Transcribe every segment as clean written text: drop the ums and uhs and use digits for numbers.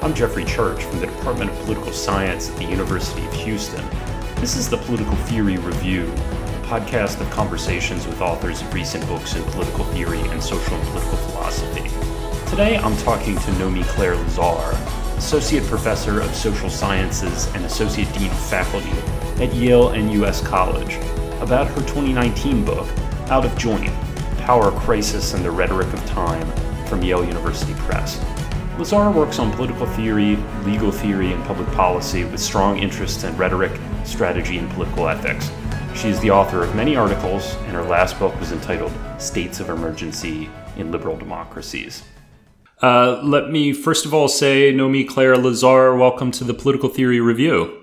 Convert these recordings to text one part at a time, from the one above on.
I'm Jeffrey Church from the Department of Political Science at the University of Houston. This is the Political Theory Review, a podcast of conversations with authors of recent books in political theory and social and political philosophy. Today I'm talking to Nomi Claire Lazar, Associate Professor of Social Sciences and Associate Dean of Faculty at Yale and U.S. College, about her 2019 book, Out of Joint: Power, Crisis, and the Rhetoric of Time, from Yale University Press. Lazar works on political theory, legal theory, and public policy with strong interests in rhetoric, strategy, and political ethics. She is the author of many articles, and her last book was entitled States of Emergency in Liberal Democracies. Let me first of all say, Nomi Claire Lazar, welcome to the Political Theory Review.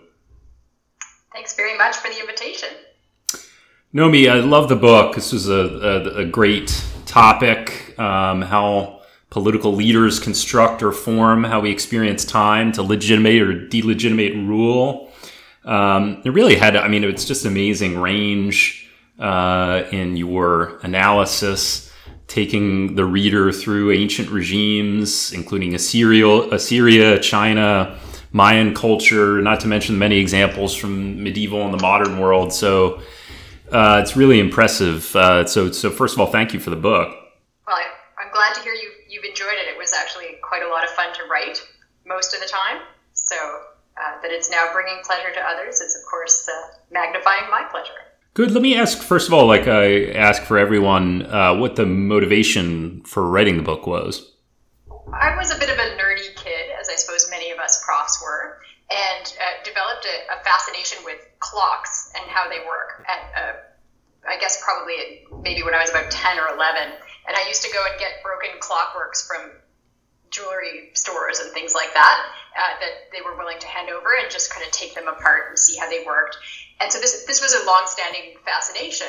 Thanks very much for the invitation. Nomi, I love the book. This was a great topic, how political leaders construct or form how we experience time to legitimate or delegitimate rule. It really had, it's just amazing range in your analysis, taking the reader through ancient regimes, including Assyria, China, Mayan culture, not to mention many examples from medieval and the modern world. So it's really impressive. So first of all, thank you for the book. Well, I'm glad to hear you've enjoyed it. It was actually quite a lot of fun to write most of the time. So that it's now bringing pleasure to others is, of course, magnifying my pleasure. Good. Let me ask, first of all, like I ask for everyone, what the motivation for writing the book was. I was a bit of a nerdy kid, as I suppose many of us profs were, and developed a fascination with clocks and how they work at, I guess probably maybe when I was about 10 or 11. And I used to go and get broken clockworks from jewelry stores and things like that, that they were willing to hand over and just kind of take them apart and see how they worked. And so this was a long-standing fascination.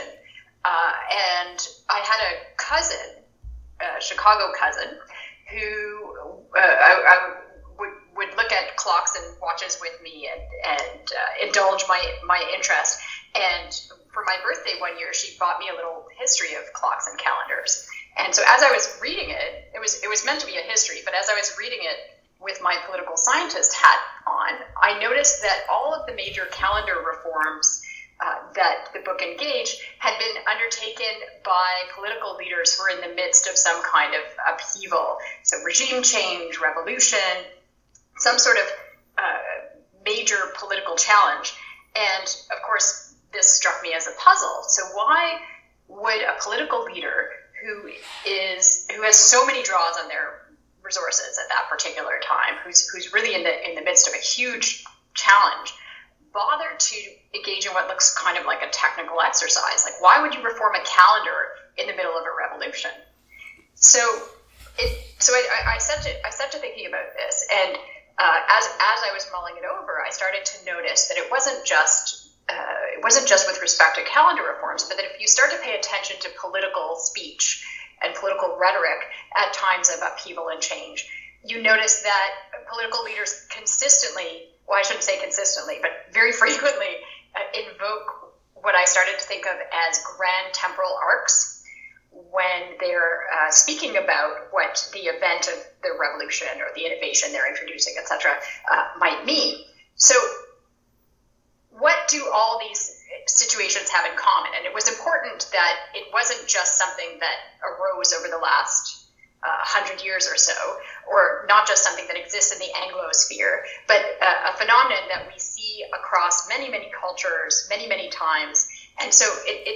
And I had a cousin, a Chicago cousin, who I would look at clocks and watches with me and indulge my interest. And for my birthday one year, she bought me a little history of clocks and calendars. And so as I was reading it was meant to be a history, but as I was reading it with my political scientist hat on, I noticed that all of the major calendar reforms that the book engaged had been undertaken by political leaders who were in the midst of some kind of upheaval. So regime change, revolution, some sort of major political challenge. And of course, this struck me as a puzzle. So why would a political leader who has so many draws on their resources at that particular time, who's really in the midst of a huge challenge, bother to engage in what looks kind of like a technical exercise? Like, why would you reform a calendar in the middle of a revolution? So I set to thinking about this, and as I was mulling it over, I started to notice that it wasn't just with respect to calendar reforms, but that if you start to pay attention to political speech and political rhetoric at times of upheaval and change, you notice that political leaders consistently, well, I shouldn't say consistently, but very frequently invoke what I started to think of as grand temporal arcs when they're speaking about what the event of the revolution or the innovation they're introducing, etc., might mean. So what do all these situations have in common? And it was important that it wasn't just something that arose over the last 100 years or so, or not just something that exists in the Anglosphere, but a phenomenon that we see across many, many cultures, many, many times. And so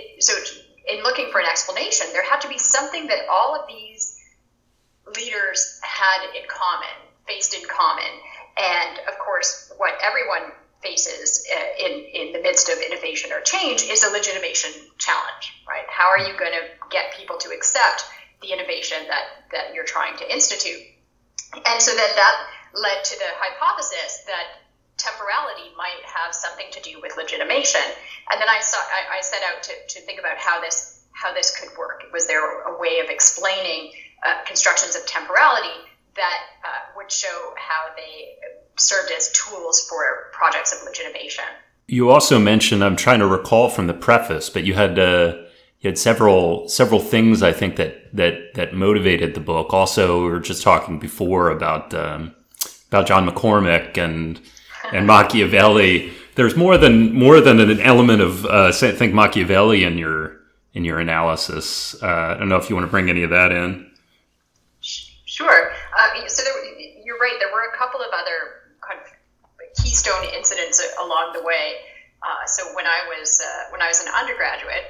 in looking for an explanation, there had to be something that all of these leaders had in common, faced in common. And of course, what everyone faces in the midst of innovation or change is a legitimation challenge, right? How are you going to get people to accept the innovation that you're trying to institute? And so then that led to the hypothesis that temporality might have something to do with legitimation. And then I set out to think about how this could work. Was there a way of explaining constructions of temporality that would show how they served as tools for projects of legitimation? You also mentioned, I'm trying to recall from the preface, but you had several things I think that motivated the book. Also, we were just talking before about about John McCormack and Machiavelli. There's more than an element of say, I think Machiavelli in your analysis. I don't know if you want to bring any of that in. Sure. So you're right. There were a couple of other kind of keystone incidents along the way. So when I was an undergraduate,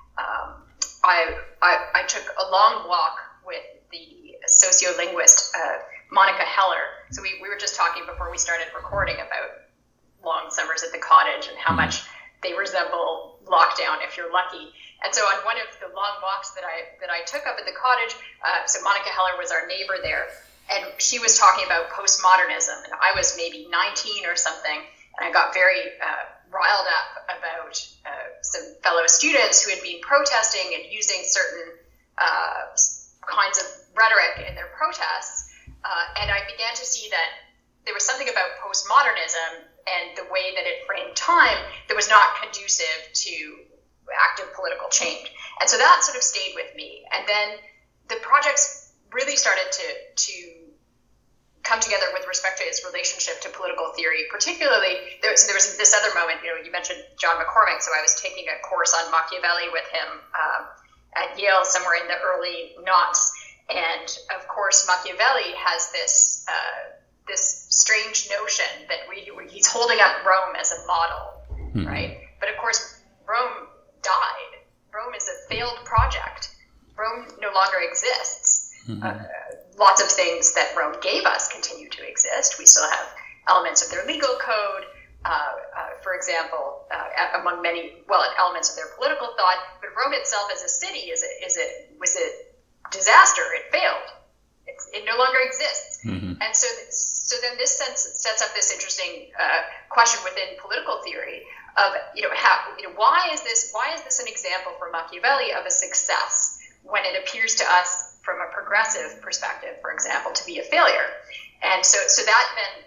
I took a long walk with the sociolinguist Monica Heller. So we were just talking before we started recording about long summers at the cottage and how much they resemble lockdown if you're lucky. And so on one of the long walks that I took up at the cottage, so Monica Heller was our neighbor there, and she was talking about postmodernism, and I was maybe 19 or something, and I got very riled up about some fellow students who had been protesting and using certain kinds of rhetoric in their protests, and I began to see that there was something about postmodernism and the way that it framed time that was not conducive to active political change. And so that sort of stayed with me. And then the projects really started to come together with respect to its relationship to political theory. Particularly, there was this other moment, you mentioned John McCormack, so I was taking a course on Machiavelli with him at Yale somewhere in the early noughts. And of course, Machiavelli has this strange notion that he's holding up Rome as a model, right? But of course, Rome died. Rome is a failed project. Rome no longer exists. Lots of things that Rome gave us continue to exist. We still have elements of their legal code, for example, among many elements of their political thought. But Rome itself as a city was a disaster. It failed. It no longer exists. And so then this sets up this interesting question within political theory of why is this an example for Machiavelli of a success when it appears to us from a progressive perspective, for example, to be a failure. And so that then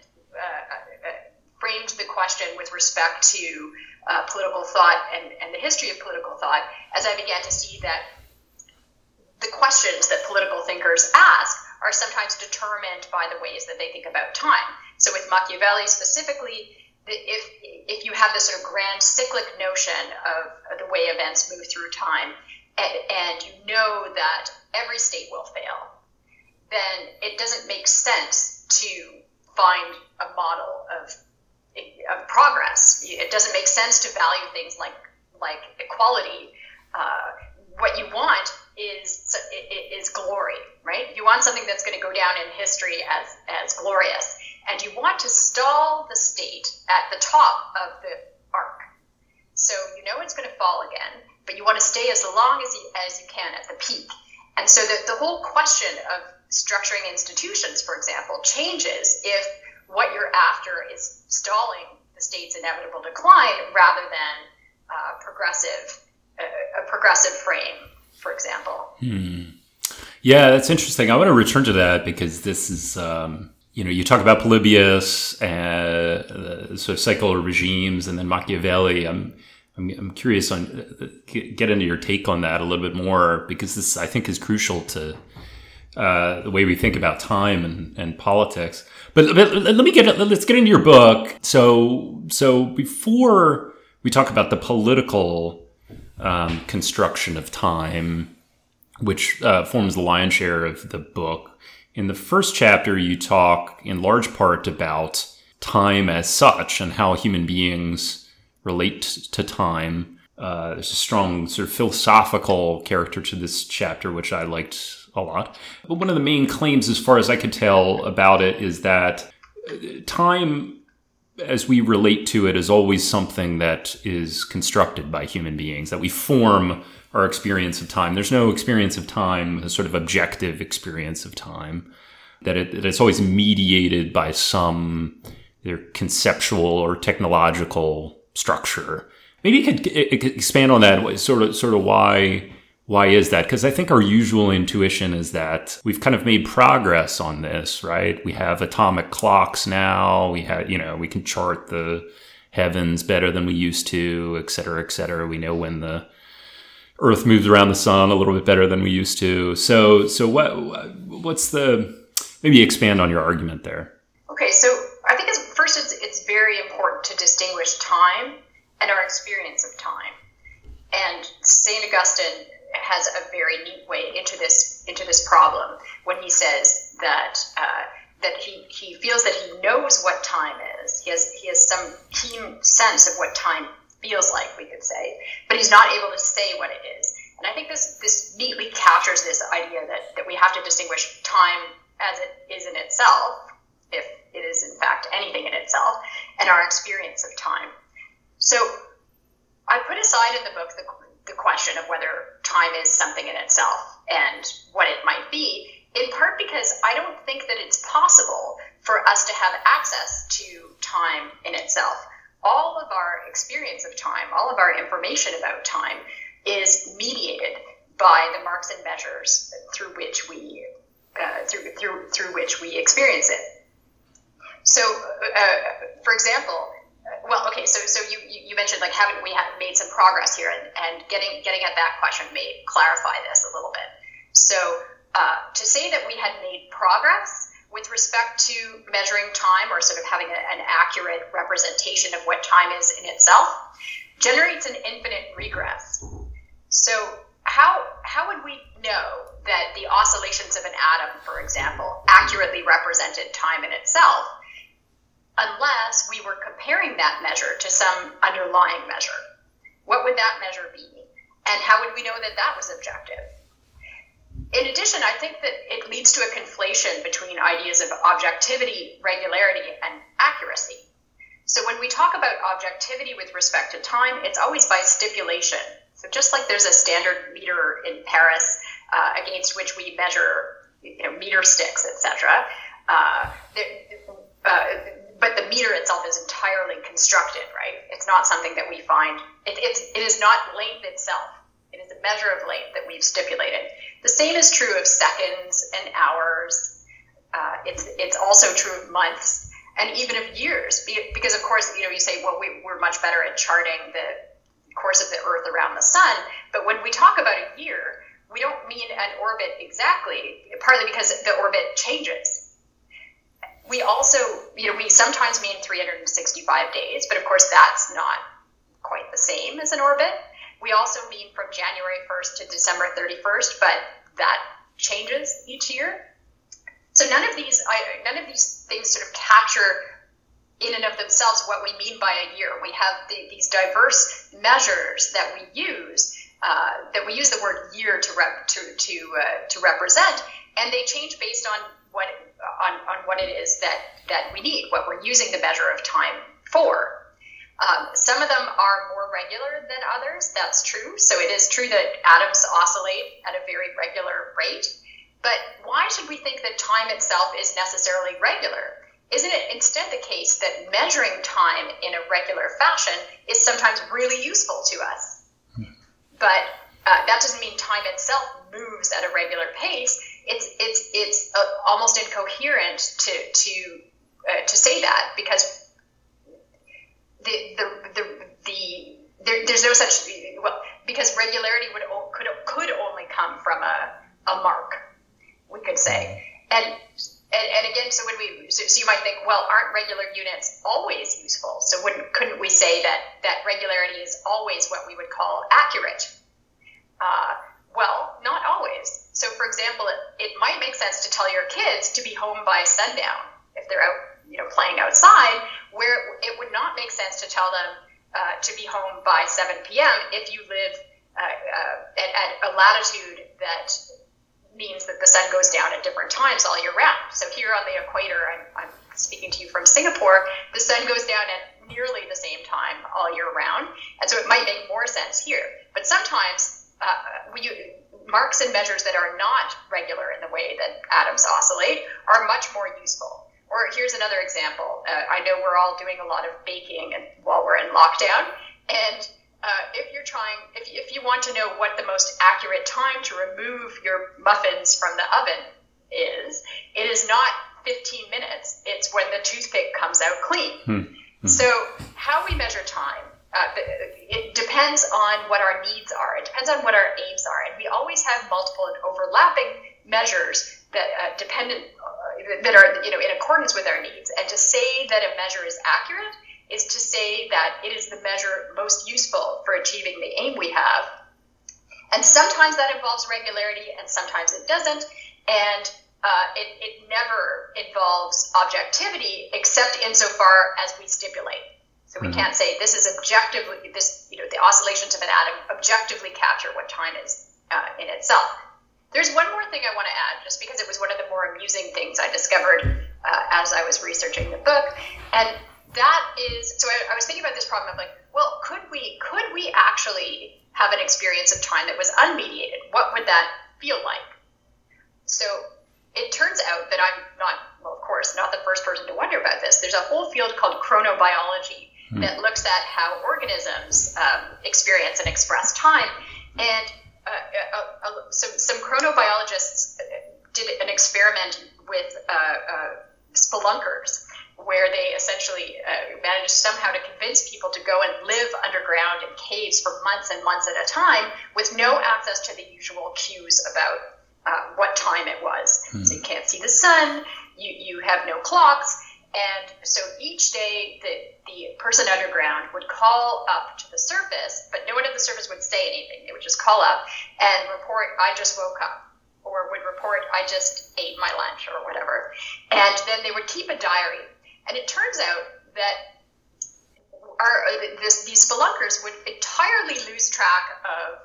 framed the question with respect to political thought and the history of political thought, as I began to see that the questions that political thinkers ask are sometimes determined by the ways that they think about time. So with Machiavelli specifically, if you have this sort of grand cyclic notion of the way events move through time, and you know that every state will fail, then it doesn't make sense to find a model of progress. It doesn't make sense to value things like equality. What you want is glory, right? You want something that's going to go down in history as glorious, and you want to stall the state at the top of the arc. So you know it's going to fall again, but you want to stay as long as you can at the peak. And so the whole question of structuring institutions, for example, changes if what you're after is stalling the state's inevitable decline rather than a progressive frame, for example. Yeah, that's interesting. I want to return to that because this is, you talk about Polybius and sort of secular regimes, and then Machiavelli. I'm curious get into your take on that a little bit more, because this, I think, is crucial to the way we think about time and politics. But let's get into your book. So before we talk about the political construction of time, which forms the lion's share of the book, in the first chapter you talk in large part about time as such and how human beings relate to time. There's a strong sort of philosophical character to this chapter, which I liked a lot. But one of the main claims, as far as I could tell about it, is that time, as we relate to it, is always something that is constructed by human beings, that we form our experience of time. There's no experience of time, a sort of objective experience of time, that it's always mediated by some either conceptual or technological structure. Maybe you could expand on that. Sort of why is that? Because I think our usual intuition is that we've kind of made progress on this, right? We have atomic clocks now. We can chart the heavens better than we used to, et cetera, et cetera. We know when the Earth moves around the sun a little bit better than we used to. So what's maybe expand on your argument there? Okay, so I think it's very important to distinguish time and our experience of time. And St. Augustine has a very neat way into this problem when he says that he feels that he knows what time is. He has some keen sense of what time feels like, we could say, but he's not able to say what it is. And I think this neatly captures this idea that we have to distinguish time as it is in itself, if it is in fact anything in itself, and our experience of time. So I put aside in the book the question of whether time is something in itself and what it might be, in part because I don't think that it's possible for us to have access to time in itself. All of our experience of time, all of our information about time is mediated by the marks and measures through which we through which we experience it. So, for example, so you mentioned, like, haven't we made some progress here, and getting at that question may clarify this a little bit. So, to say that we had made progress with respect to measuring time, or sort of having an accurate representation of what time is in itself, generates an infinite regress. So how would we know that the oscillations of an atom, for example, accurately represented time in itself, unless we were comparing that measure to some underlying measure? What would that measure be? And how would we know that that was objective? In addition, I think that it leads to a conflation between ideas of objectivity, regularity, and accuracy. So when we talk about objectivity with respect to time, it's always by stipulation. So just like there's a standard meter in Paris against which we measure, meter sticks, etc., but the meter itself is entirely constructed, right? It's not something that we find. It is not length itself. It is a measure of length that we've stipulated. The same is true of seconds and hours. It's also true of months and even of years, because of course, you say, well, we're much better at charting the course of the Earth around the sun. But when we talk about a year, we don't mean an orbit exactly, partly because the orbit changes. We also, we sometimes mean 365 days, but of course that's not quite the same as an orbit. We also mean from January 1st to December 31st, but that changes each year. So none of these things sort of capture in and of themselves what we mean by a year. We have these diverse measures that we use the word year to represent, and they change based on what it is that we need, what we're using the measure of time for. Some of them are more regular than others. That's true. So it is true that atoms oscillate at a very regular rate. But why should we think that time itself is necessarily regular? Isn't it instead the case that measuring time in a regular fashion is sometimes really useful to us? But that doesn't mean time itself moves at a regular pace. It's almost incoherent to say that, because there's no such, because regularity could only come from a mark, we could say. And again, so you might think, well, aren't regular units always useful? So couldn't we say that regularity is always what we would call accurate? Well, not always. So for example, it might make sense to tell your kids to be home by sundown if they're out, playing outside, where it would not make sense to tell them to be home by 7 p.m. if you live at a latitude that means that the sun goes down at different times all year round. So here on the equator, I'm speaking to you from Singapore, the sun goes down at nearly the same time all year round, and so it might make more sense here. But sometimes marks and measures that are not regular in the way that atoms oscillate are much more useful. Or here's another example. I know we're all doing a lot of baking while we're in lockdown, and if you want to know what the most accurate time to remove your muffins from the oven is, it is not 15 minutes. It's when the toothpick comes out clean. So how we measure time, it depends on what our needs are. It depends on what our aims are. And we always have multiple and overlapping measures that that are in accordance with our needs. And to say that a measure is accurate is to say that it is the measure most useful for achieving the aim we have. And sometimes that involves regularity, and sometimes it doesn't. And it never involves objectivity, except insofar as we stipulate. So we can't say this is objectively, the oscillations of an atom objectively capture what time is in itself. There's one more thing I want to add, just because it was one of the more amusing things I discovered as I was researching the book. And that is, so I was thinking about this problem of like, well, could we actually have an experience of time that was unmediated? What would that feel like? So it turns out that I'm of course, not the first person to wonder about this. There's a whole field called chronobiology that looks at how organisms experience and express time. And some chronobiologists did an experiment with spelunkers, where they essentially managed somehow to convince people to go and live underground in caves for months and months at a time with no access to the usual cues about what time it was. So you can't see the sun, you have no clocks, and so each day the person underground would call up to the surface, but no one at the surface would say anything. They would just call up and report, I just woke up, or would report, I just ate my lunch, or whatever. And then they would keep a diary. And it turns out that these spelunkers would entirely lose track of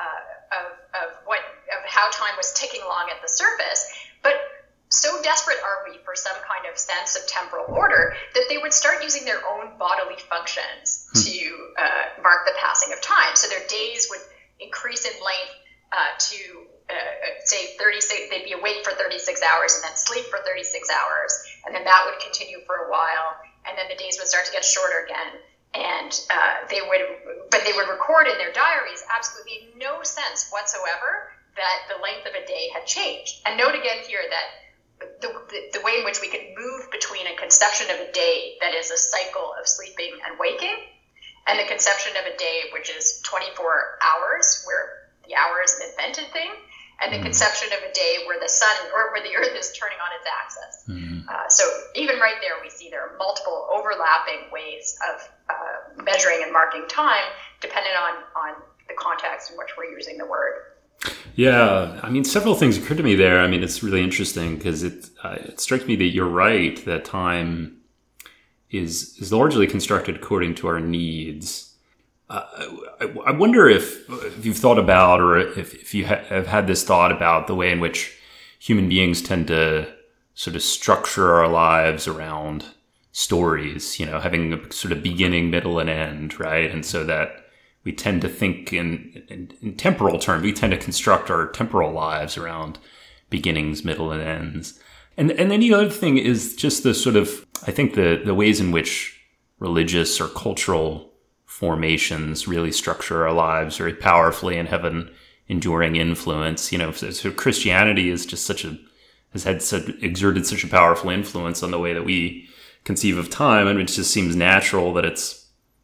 how time was ticking along at the surface, but so desperate are we for some kind of sense of temporal order that they would start using their own bodily functions to mark the passing of time. So their days would increase in length to say 36, they'd be awake for 36 hours and then sleep for 36 hours, and then that would continue for a while, and then the days would start to get shorter again. And they would record in their diaries absolutely no sense whatsoever that the length of a day had changed. And note again here that the way in which we can move between a conception of a day that is a cycle of sleeping and waking, and the conception of a day which is 24 hours, where the hour is an invented thing, and the conception of a day where the sun or where the earth is turning on its axis. So even right there, we see there are multiple overlapping ways of measuring and marking time, depending on the context in which we're using the word. Yeah, I mean, several things occurred to me there. I mean, it's really interesting because it strikes me that you're right, that time is largely constructed according to our needs. I wonder if you've thought about, or if you have had this thought about the way in which human beings tend to sort of structure our lives around stories, having a sort of beginning, middle, and end, right? And so that we tend to think in temporal terms. We tend to construct our temporal lives around beginnings, middle, and ends. And then the other thing is just the sort of, I think the ways in which religious or cultural formations really structure our lives very powerfully and have an enduring influence. So Christianity is just exerted such a powerful influence on the way that we conceive of time, and it just seems natural that it's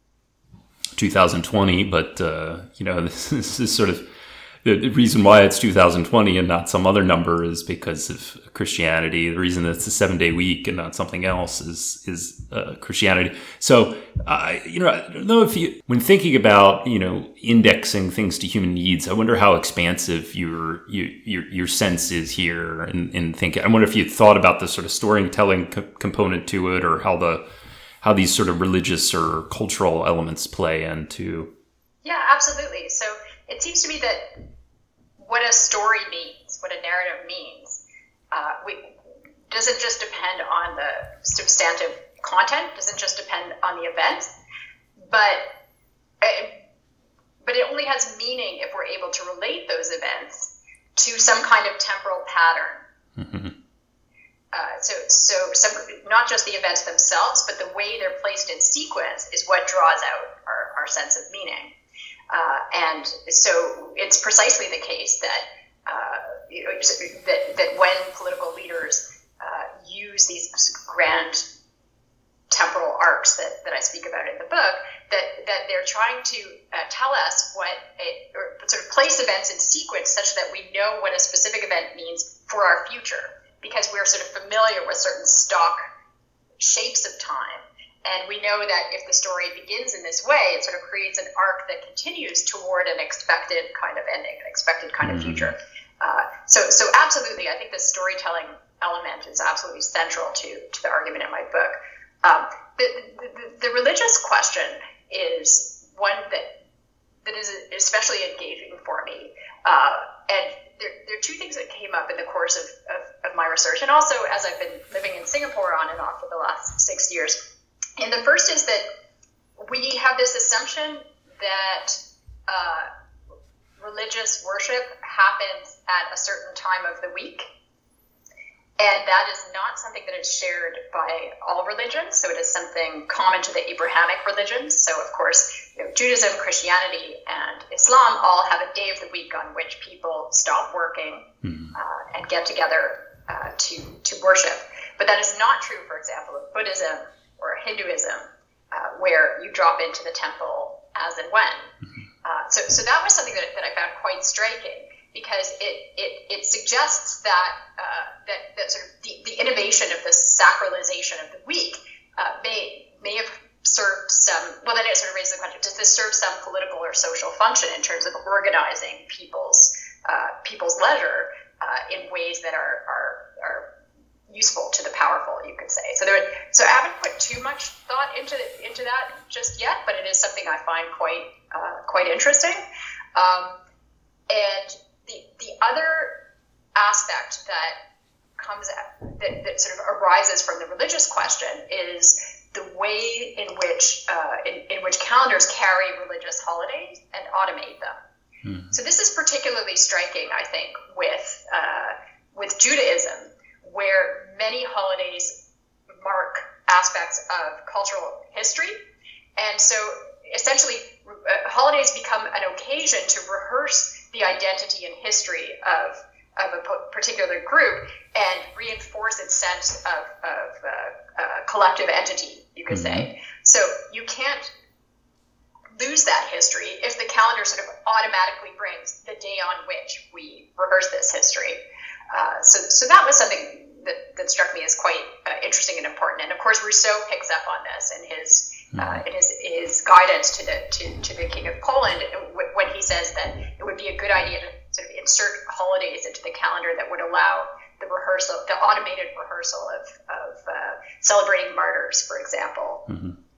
2020, but this is sort of the reason why it's 2020 and not some other number is because of Christianity. The reason that it's a 7-day week and not something else is Christianity. So I don't know if when thinking about indexing things to human needs, I wonder how expansive your sense is here in thinking. I wonder if you thought about the sort of storytelling component to it, or how these sort of religious or cultural elements play into. Yeah, absolutely. So it seems to me that what a story means, what a narrative means, doesn't just depend on the substantive content, doesn't just depend on the events, but it only has meaning if we're able to relate those events to some kind of temporal pattern. Mm-hmm. So not just the events themselves, but the way they're placed in sequence is what draws out our sense of meaning. And so it's precisely the case that that when political leaders use these grand temporal arcs that I speak about in the book, that they're trying to tell us or sort of place events in sequence such that we know what a specific event means for our future. because we're sort of familiar with certain stock shapes of time. And we know that if the story begins in this way, it sort of creates an arc that continues toward an expected kind of ending, an expected kind of future. So absolutely, I think the storytelling element is absolutely central to the argument in my book. The religious question is one that is especially engaging for me. And there are two things that came up in the course of my research, and also as I've been living in Singapore on and off for the last 6 years. And the first is that we have this assumption that religious worship happens at a certain time of the week. And that is not something that is shared by all religions. So it is something common to the Abrahamic religions. So, of course, Judaism, Christianity, and Islam all have a day of the week on which people stop working and get together to worship. But that is not true, for example, of Buddhism or Hinduism, where you drop into the temple as and when. So that was something that I found quite striking, because it suggests that sort of the innovation of the sacralization of the week may have served some. Well, then it sort of raises the question: does this serve some political or social function in terms of organizing people's leisure in ways that are useful to the powerful, you could say? So I haven't put too much thought into that just yet, but it is something I find quite interesting. And the other aspect that sort of arises from the religious question is the way in which calendars carry religious holidays and automate them. So this is particularly striking, I think, with Judaism, where many holidays mark aspects of cultural history. And so essentially holidays become an occasion to rehearse the identity and history of a particular group and reinforce its sense of collective entity, you could say. So you can't lose that history if the calendar sort of automatically brings the day on which we rehearse this history. So that was something that struck me as quite interesting and important. And of course, Rousseau picks up on this in his guidance to the King of Poland, when he says that it would be a good idea to sort of insert holidays into the calendar that would allow the automated rehearsal of celebrating martyrs, for example.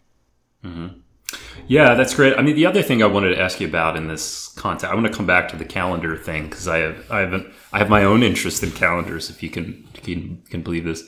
Yeah, that's great. I mean, the other thing I wanted to ask you about in this context, I want to come back to the calendar thing, because I have my own interest in calendars, if you can believe this.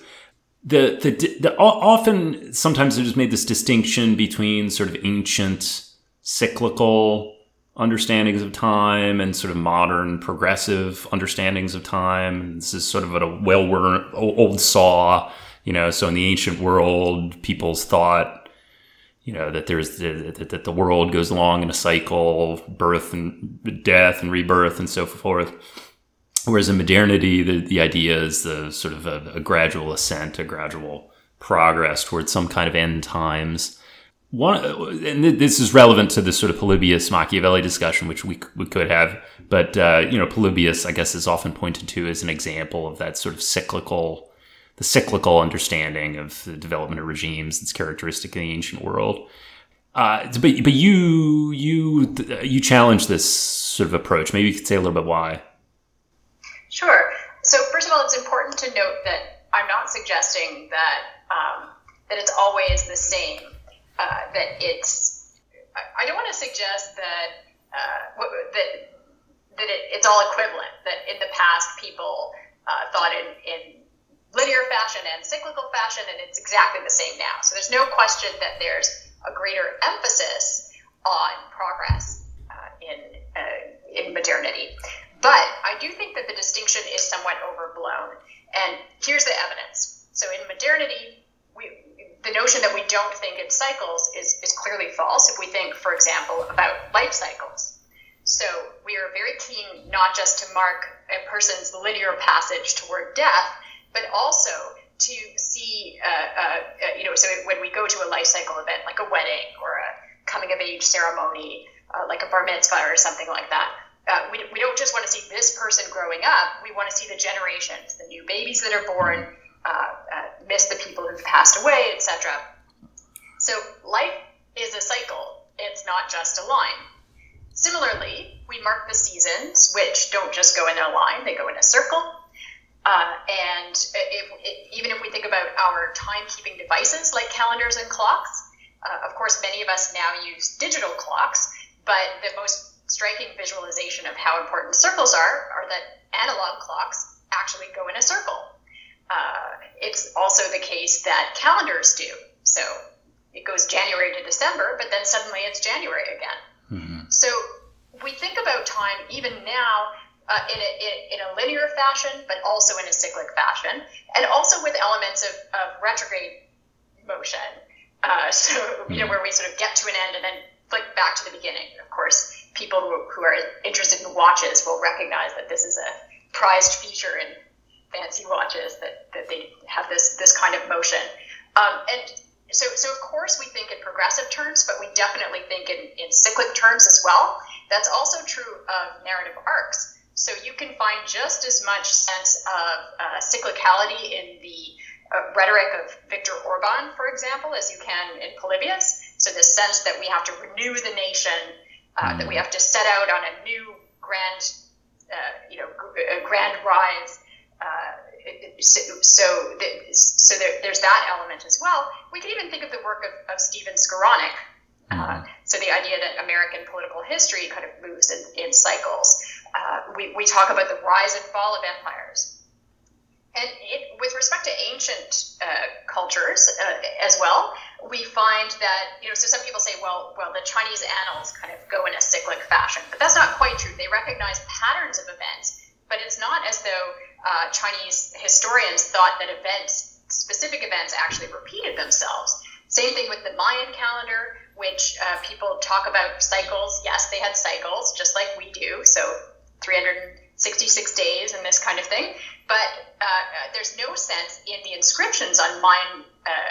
Often, sometimes there's made this distinction between sort of ancient cyclical understandings of time and sort of modern progressive understandings of time. This is sort of a well-worn old saw, so in the ancient world, people's thought, that that the world goes along in a cycle, birth and death and rebirth and so forth. Whereas in modernity, the idea is the sort of a gradual ascent, a gradual progress towards some kind of end times. And this is relevant to this sort of Polybius Machiavelli discussion, which we could have. But Polybius, I guess, is often pointed to as an example of that sort of cyclical understanding of the development of regimes that's characteristic in the ancient world. But you challenge this sort of approach. Maybe you could say a little bit why. Sure. So first of all, it's important to note that I'm not suggesting that it's always the same. I don't want to suggest that it's all equivalent. That in the past people thought in linear fashion and cyclical fashion, and it's exactly the same now. So there's no question that there's a greater emphasis on progress in modernity. But I do think that the distinction is somewhat overblown. And here's the evidence. So in modernity, the notion that we don't think in cycles is clearly false if we think, for example, about life cycles. So we are very keen not just to mark a person's linear passage toward death, but also to see, so when we go to a life cycle event like a wedding or a coming of age ceremony, like a bar mitzvah or something like that, we don't just want to see this person growing up. We want to see the generations, the new babies that are born, miss the people who've passed away, etc. So life is a cycle. It's not just a line. Similarly, we mark the seasons, which don't just go in a line, they go in a circle. And even if we think about our timekeeping devices like calendars and clocks, of course, many of us now use digital clocks, but the most striking visualization of how important circles are that analog clocks actually go in a circle. It's also the case that calendars do. So it goes January to December, but then suddenly it's January again. Mm-hmm. So we think about time even now in a linear fashion, but also in a cyclic fashion, and also with elements of retrograde motion. Where we sort of get to an end and then flick back to the beginning. Of course, people who are interested in watches will recognize that this is a prized feature in fancy watches, that they have this kind of motion. So of course we think in progressive terms, but we definitely think in cyclic terms as well. That's also true of narrative arcs. So you can find just as much sense of cyclicality in the rhetoric of Viktor Orban, for example, as you can in Polybius. So the sense that we have to renew the nation, that we have to set out on a new grand rise. There's that element as well. We can even think of the work of Stephen Skowronek. So the idea that American political history kind of moves in cycles. We talk about the rise and fall of empires. And with respect to ancient cultures as well, we find that, so some people say, well, the Chinese annals kind of go in a cyclic fashion, but that's not quite true. They recognize patterns of events, but it's not as though Chinese historians thought that specific events actually repeated themselves. Same thing with the Mayan calendar, which people talk about cycles. Yes, they had cycles, just like we do, so 366 days and this kind of thing. But there's no sense in the inscriptions on Mayan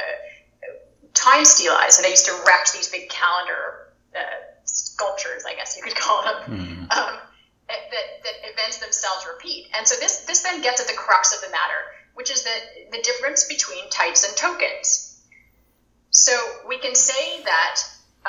time stelae. So they used to erect these big calendar sculptures, I guess you could call them, that events themselves repeat. And so this then gets at the crux of the matter, which is the difference between types and tokens. So we can say that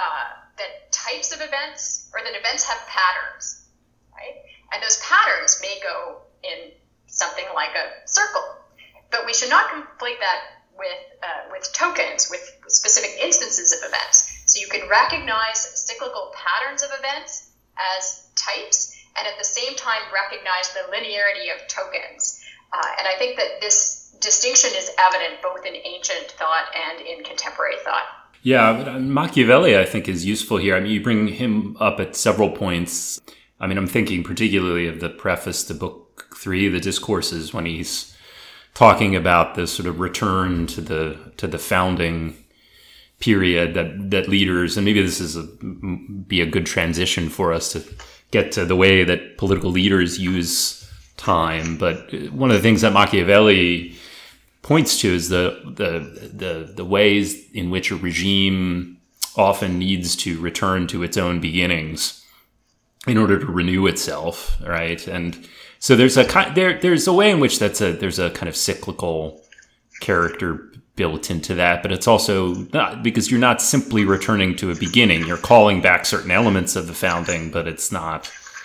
types of events, or that events have patterns, right? And those patterns may go in something like a circle, but we should not conflate that with tokens, with specific instances of events. So you can recognize cyclical patterns of events as types, and at the same time recognize the linearity of tokens. And I think that this distinction is evident both in ancient thought and in contemporary thought. Yeah, but Machiavelli, I think, is useful here. I mean, you bring him up at several points. I mean, I'm thinking particularly of the preface to Book 3, the Discourses, when he's talking about the sort of return to the founding period that leaders, and maybe this be a good transition for us to get to the way that political leaders use time. But one of the things that Machiavelli points to is the ways in which a regime often needs to return to its own beginnings in order to renew itself, right? And so there's a way in which there's a kind of cyclical character built into that, but it's also not, because you're not simply returning to a beginning. You're calling back certain elements of the founding, but it's not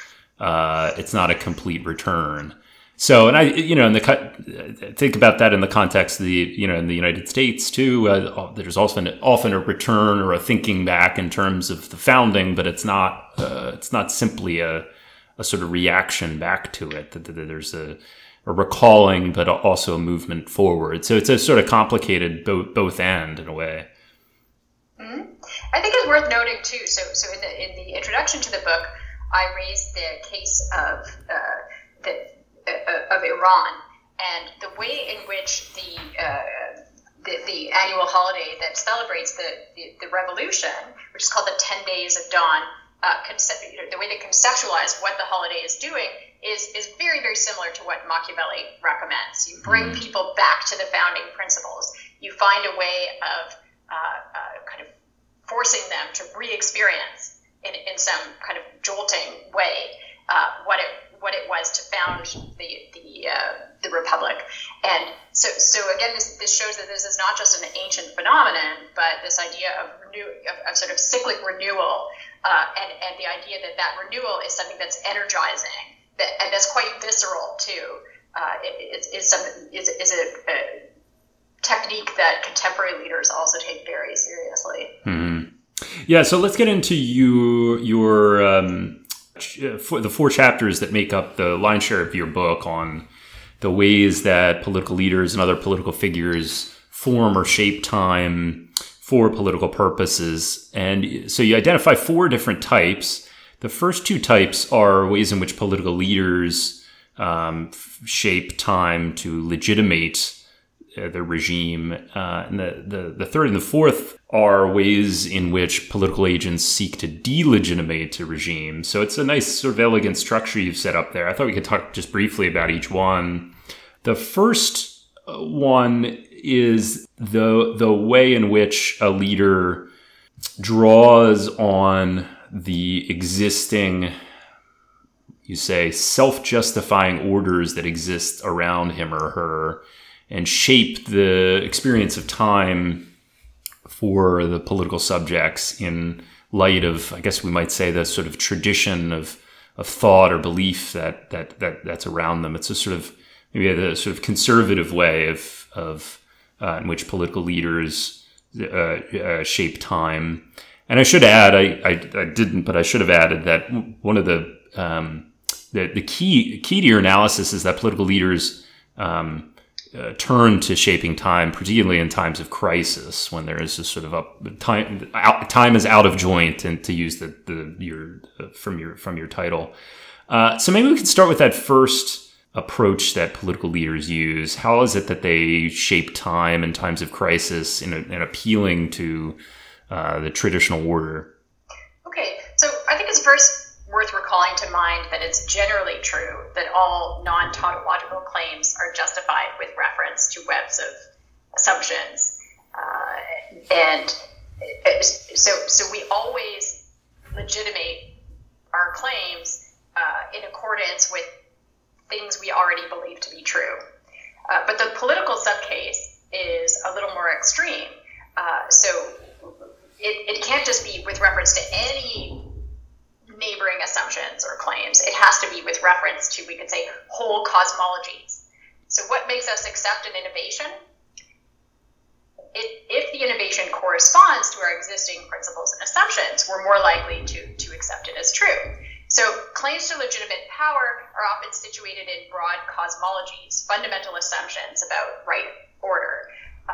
a complete return. So, and I think about that in the context of in the United States too. There's often a return or a thinking back in terms of the founding, but it's not simply a sort of reaction back to it. There's a recalling, but also a movement forward. So it's a sort of complicated both and in a way. Mm-hmm. I think it's worth noting too. So in the introduction to the book, I raised the case of Iran and the way in which the annual holiday that celebrates the revolution, which is called the 10 Days of Dawn, the way they conceptualize what the holiday is doing is very, very similar to what Machiavelli recommends. You bring people back to the founding principles. You find a way of kind of forcing them to re-experience in some kind of jolting way what it was to found the republic. And so again, this shows that this is not just an ancient phenomenon, but this idea of sort of cyclic renewal, and the idea that renewal is something that's energizing, and that's quite visceral too. Is a technique that contemporary leaders also take very seriously. Mm-hmm. Yeah, so let's get into your the 4 chapters that make up the lion's share of your book on the ways that political leaders and other political figures form or shape time for political purposes. And so you identify 4 different types. The first 2 types are ways in which political leaders shape time to legitimate the regime. And the third and the fourth are ways in which political agents seek to delegitimate a regime. So it's a nice sort of elegant structure you've set up there. I thought we could talk just briefly about each one. The first one is the way in which a leader draws on the existing, you say, self-justifying orders that exist around him or her and shape the experience of time for the political subjects in light of, I guess we might say, the sort of tradition of thought or belief that's around them. It's a sort of maybe the sort of conservative way of in which political leaders shape time. And I should add, I didn't, but I should have added that one of the key to your analysis is that political leaders turn to shaping time, particularly in times of crisis, when there is a sort of time is out of joint, and to use from your title. So maybe we could start with that first approach that political leaders use. How is it that they shape time in times of crisis in appealing to the traditional order? Okay, so I think it's first worth recalling to mind that it's generally true that all non-tautological claims are justified with reference to webs of assumptions. And so we always legitimate our claims in accordance with things we already believe to be true. But the political subcase is a little more extreme. So it can't just be with reference to any neighboring assumptions or claims. It has to be with reference to, we could say, whole cosmologies. So what makes us accept an innovation? If the innovation corresponds to our existing principles and assumptions, we're more likely to accept it as true. So claims to legitimate power are often situated in broad cosmologies, fundamental assumptions about right order.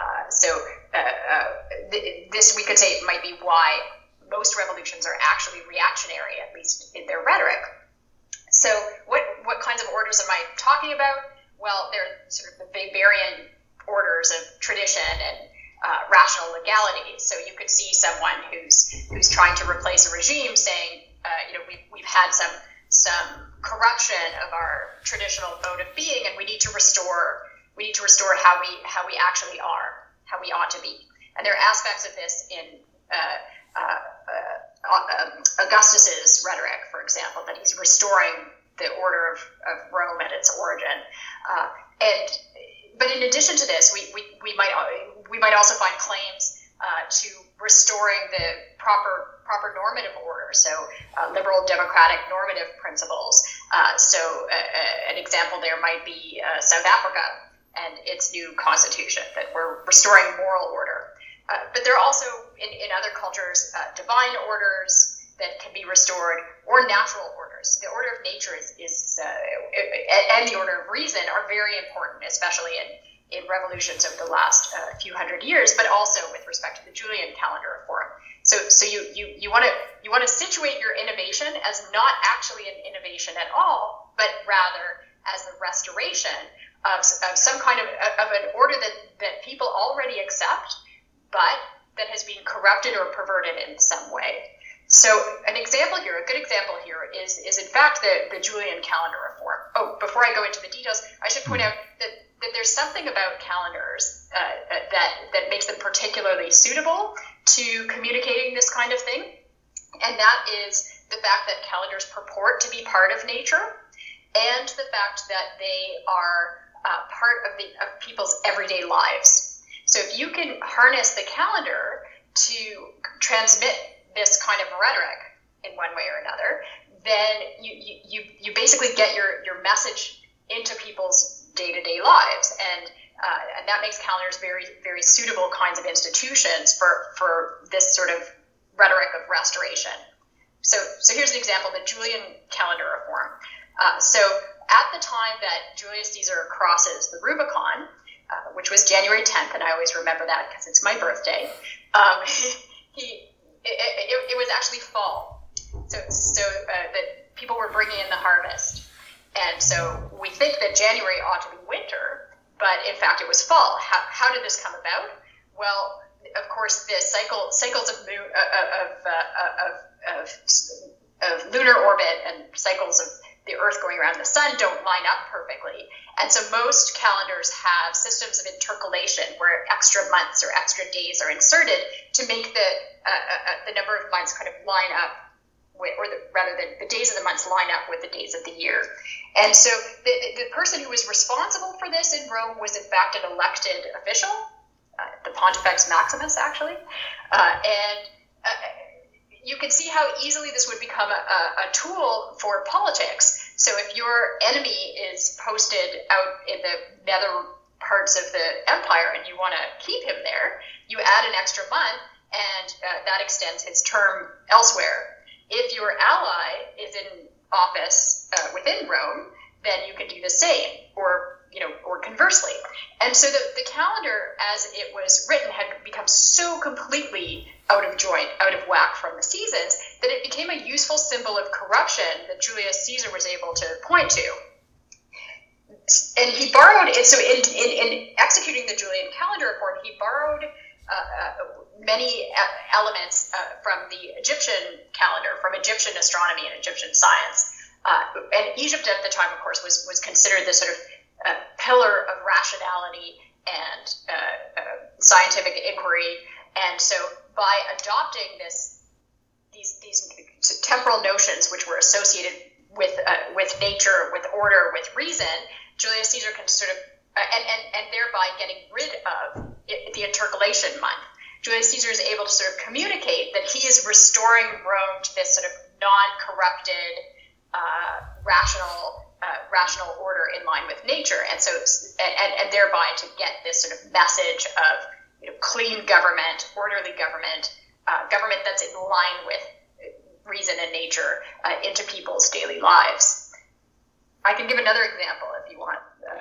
This, we could say, might be why most revolutions are actually reactionary, at least in their rhetoric. So what kinds of orders am I talking about? Well, they're sort of the Weberian orders of tradition and rational legality. So you could see someone who's trying to replace a regime saying, we've had some corruption of our traditional mode of being, and we need to restore how we actually are, how we ought to be. And there are aspects of this in Augustus's rhetoric, for example, that he's restoring the order of Rome at its origin. But in addition to this, we might also find claims to restoring the proper normative order, so liberal democratic normative principles. An example there might be South Africa and its new constitution, that we're restoring moral order. But there are also, in other cultures, divine orders that can be restored, or natural orders. The order of nature and the order of reason are very important, especially in revolutions of the last few hundred years, but also with respect to the Julian calendar reform. So you want to situate your innovation as not actually an innovation at all, but rather as the restoration of some kind of an order that people already accept, but that has been corrupted or perverted in some way. So a good example here is in fact the Julian calendar reform. Oh, before I go into the details, I should point out that there's something about calendars that makes them particularly suitable to communicating this kind of thing, and that is the fact that calendars purport to be part of nature, and the fact that they are part of people's everyday lives. So if you can harness the calendar to transmit this kind of rhetoric in one way or another, then you basically get your message into people's day-to-day lives, and that makes calendars very, very suitable kinds of institutions for this sort of rhetoric of restoration. So here's an example: the Julian calendar reform. So at the time that Julius Caesar crosses the Rubicon, which was January 10th, and I always remember that because it's my birthday, it was actually fall. So that people were bringing in the harvest. And so we think that January ought to be winter, but in fact it was fall. How did this come about? Well, of course, the cycles of lunar orbit and cycles of the Earth going around the sun don't line up perfectly. And so most calendars have systems of intercalation where extra months or extra days are inserted to make the number of months kind of line up with, rather the days of the months line up with the days of the year. And so the person who was responsible for this in Rome was in fact an elected official, the Pontifex Maximus actually. You can see how easily this would become a tool for politics. So if your enemy is posted out in the nether parts of the empire and you want to keep him there, you add an extra month, and that extends his term elsewhere. If your ally is in office within Rome, then you can do the same, or conversely. And so the calendar, as it was written, had become so completely out of joint, out of whack from the seasons, that it became a useful symbol of corruption that Julius Caesar was able to point to. And he borrowed it. So in executing the Julian calendar reform, he borrowed many elements from the Egyptian calendar, from Egyptian astronomy and Egyptian science. And Egypt at the time, of course, was considered the sort of pillar of rationality and scientific inquiry. And so by adopting these temporal notions which were associated with nature, with order, with reason, Julius Caesar can sort of, and thereby getting rid of the intercalation month. Julius Caesar is able to sort of communicate that he is restoring Rome to this sort of non-corrupted, rational order in line with nature, and so and thereby to get this sort of message of clean government, orderly government, government that's in line with reason and nature into people's daily lives. I can give another example if you want.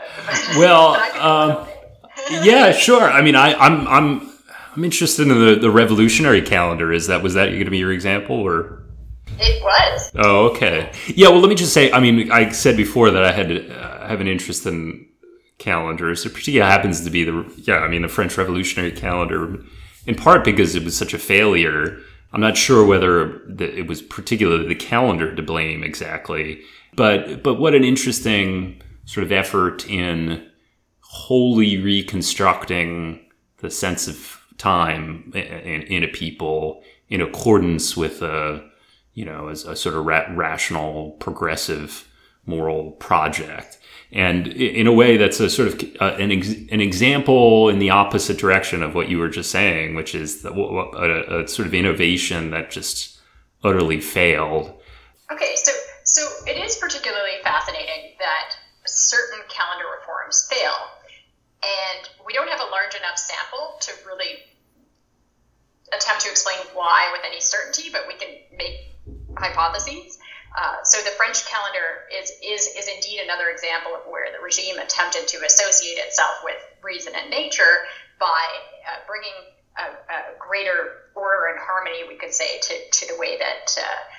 Well, yeah, sure. I mean, I'm interested in the revolutionary calendar. Was that going to be your example, or? It was. Oh, okay. Yeah, well, let me just say, I mean, I said before that I have an interest in calendars. It particularly happens to be the French Revolutionary calendar, in part because it was such a failure. I'm not sure whether it was particularly the calendar to blame exactly, but what an interesting sort of effort in wholly reconstructing the sense of time in a people in accordance with as a sort of rational, progressive, moral project. And in a way, that's a sort of an example in the opposite direction of what you were just saying, which is a sort of innovation that just utterly failed. Okay, so it is particularly fascinating that certain calendar reforms fail. And we don't have a large enough sample to really attempt to explain why with any certainty, but we can make hypotheses. So the French calendar is indeed another example of where the regime attempted to associate itself with reason and nature by bringing a greater order and harmony, we could say, to the way that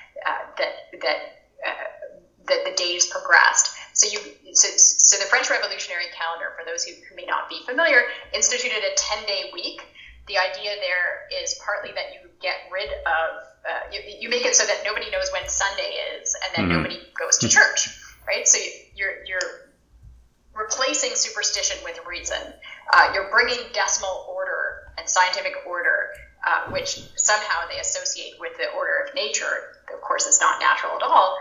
the days progressed. So the French Revolutionary calendar, for those who may not be familiar, instituted a 10-day week. The idea there is partly that you get rid of, you make it so that nobody knows when Sunday is, and then nobody goes to church, right? So you're replacing superstition with reason. You're bringing decimal order and scientific order which somehow they associate with the order of nature. Of course, it's not natural at all,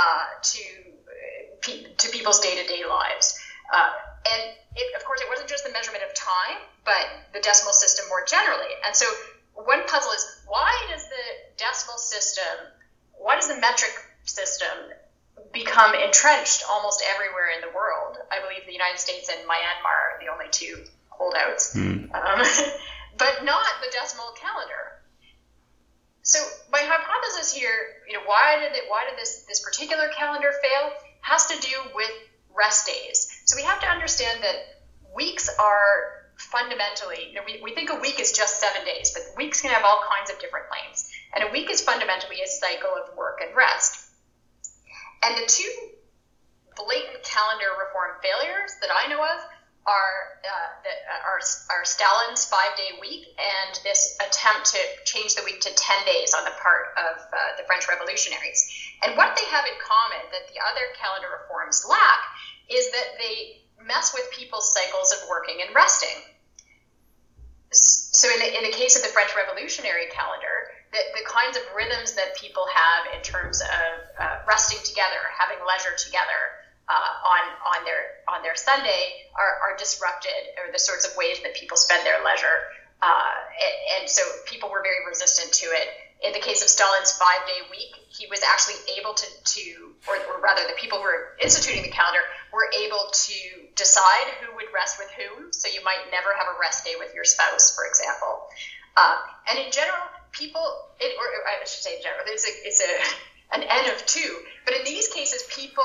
to people's day-to-day lives. And of course, it wasn't just the measurement of time, but the decimal system more generally. And so one puzzle is, why does the metric system become entrenched almost everywhere in the world? I believe the United States and Myanmar are the only two holdouts, but not the decimal calendar. So my hypothesis here, why did this particular calendar fail, has to do with rest days. So we have to understand that weeks are fundamentally, we think a week is just 7 days, but weeks can have all kinds of different lengths. And a week is fundamentally a cycle of work and rest. And the two blatant calendar reform failures that I know of are Stalin's 5-day week and this attempt to change the week to 10 days on the part of the French revolutionaries. And what they have in common that the other calendar reforms lack is that they mess with people's cycles of working and resting. So in the case of the French revolutionary calendar, the kinds of rhythms that people have in terms of resting together, having leisure together on their Sunday are disrupted, or the sorts of ways that people spend their leisure. And so people were very resistant to it. In the case of Stalin's 5-day week, he was actually able to or rather the people who were instituting the calendar were able to decide who would rest with whom. So you might never have a rest day with your spouse, for example. And in general, it's an N of two. But in these cases, people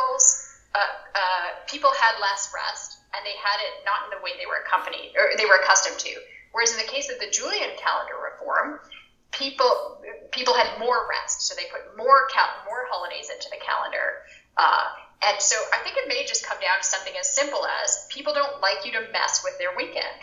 had less rest, and they had it not in the way they were accustomed to. Whereas in the case of the Julian calendar reform, people had more rest, so they put more holidays into the calendar. And so I think it may just come down to something as simple as people don't like you to mess with their weekend.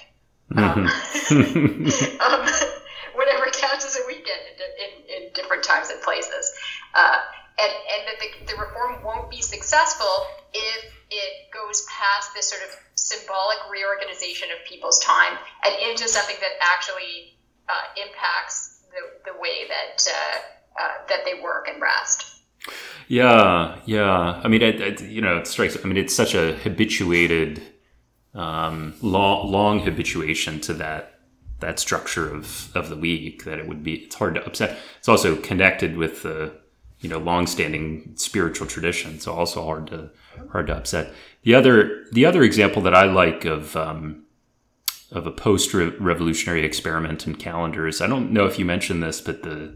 Whatever counts as a weekend in different times and places. And that the reform won't be successful if it goes past this sort of symbolic reorganization of people's time and into something that actually impacts the way that they work and rest. Yeah. I mean, it strikes. I mean, it's such a habituated, long habituation to that structure of the week that it's hard to upset. It's also connected with the long-standing spiritual tradition, so also hard to upset. The other example that I like of a post-revolutionary experiment in calendars, I don't know if you mentioned this, but the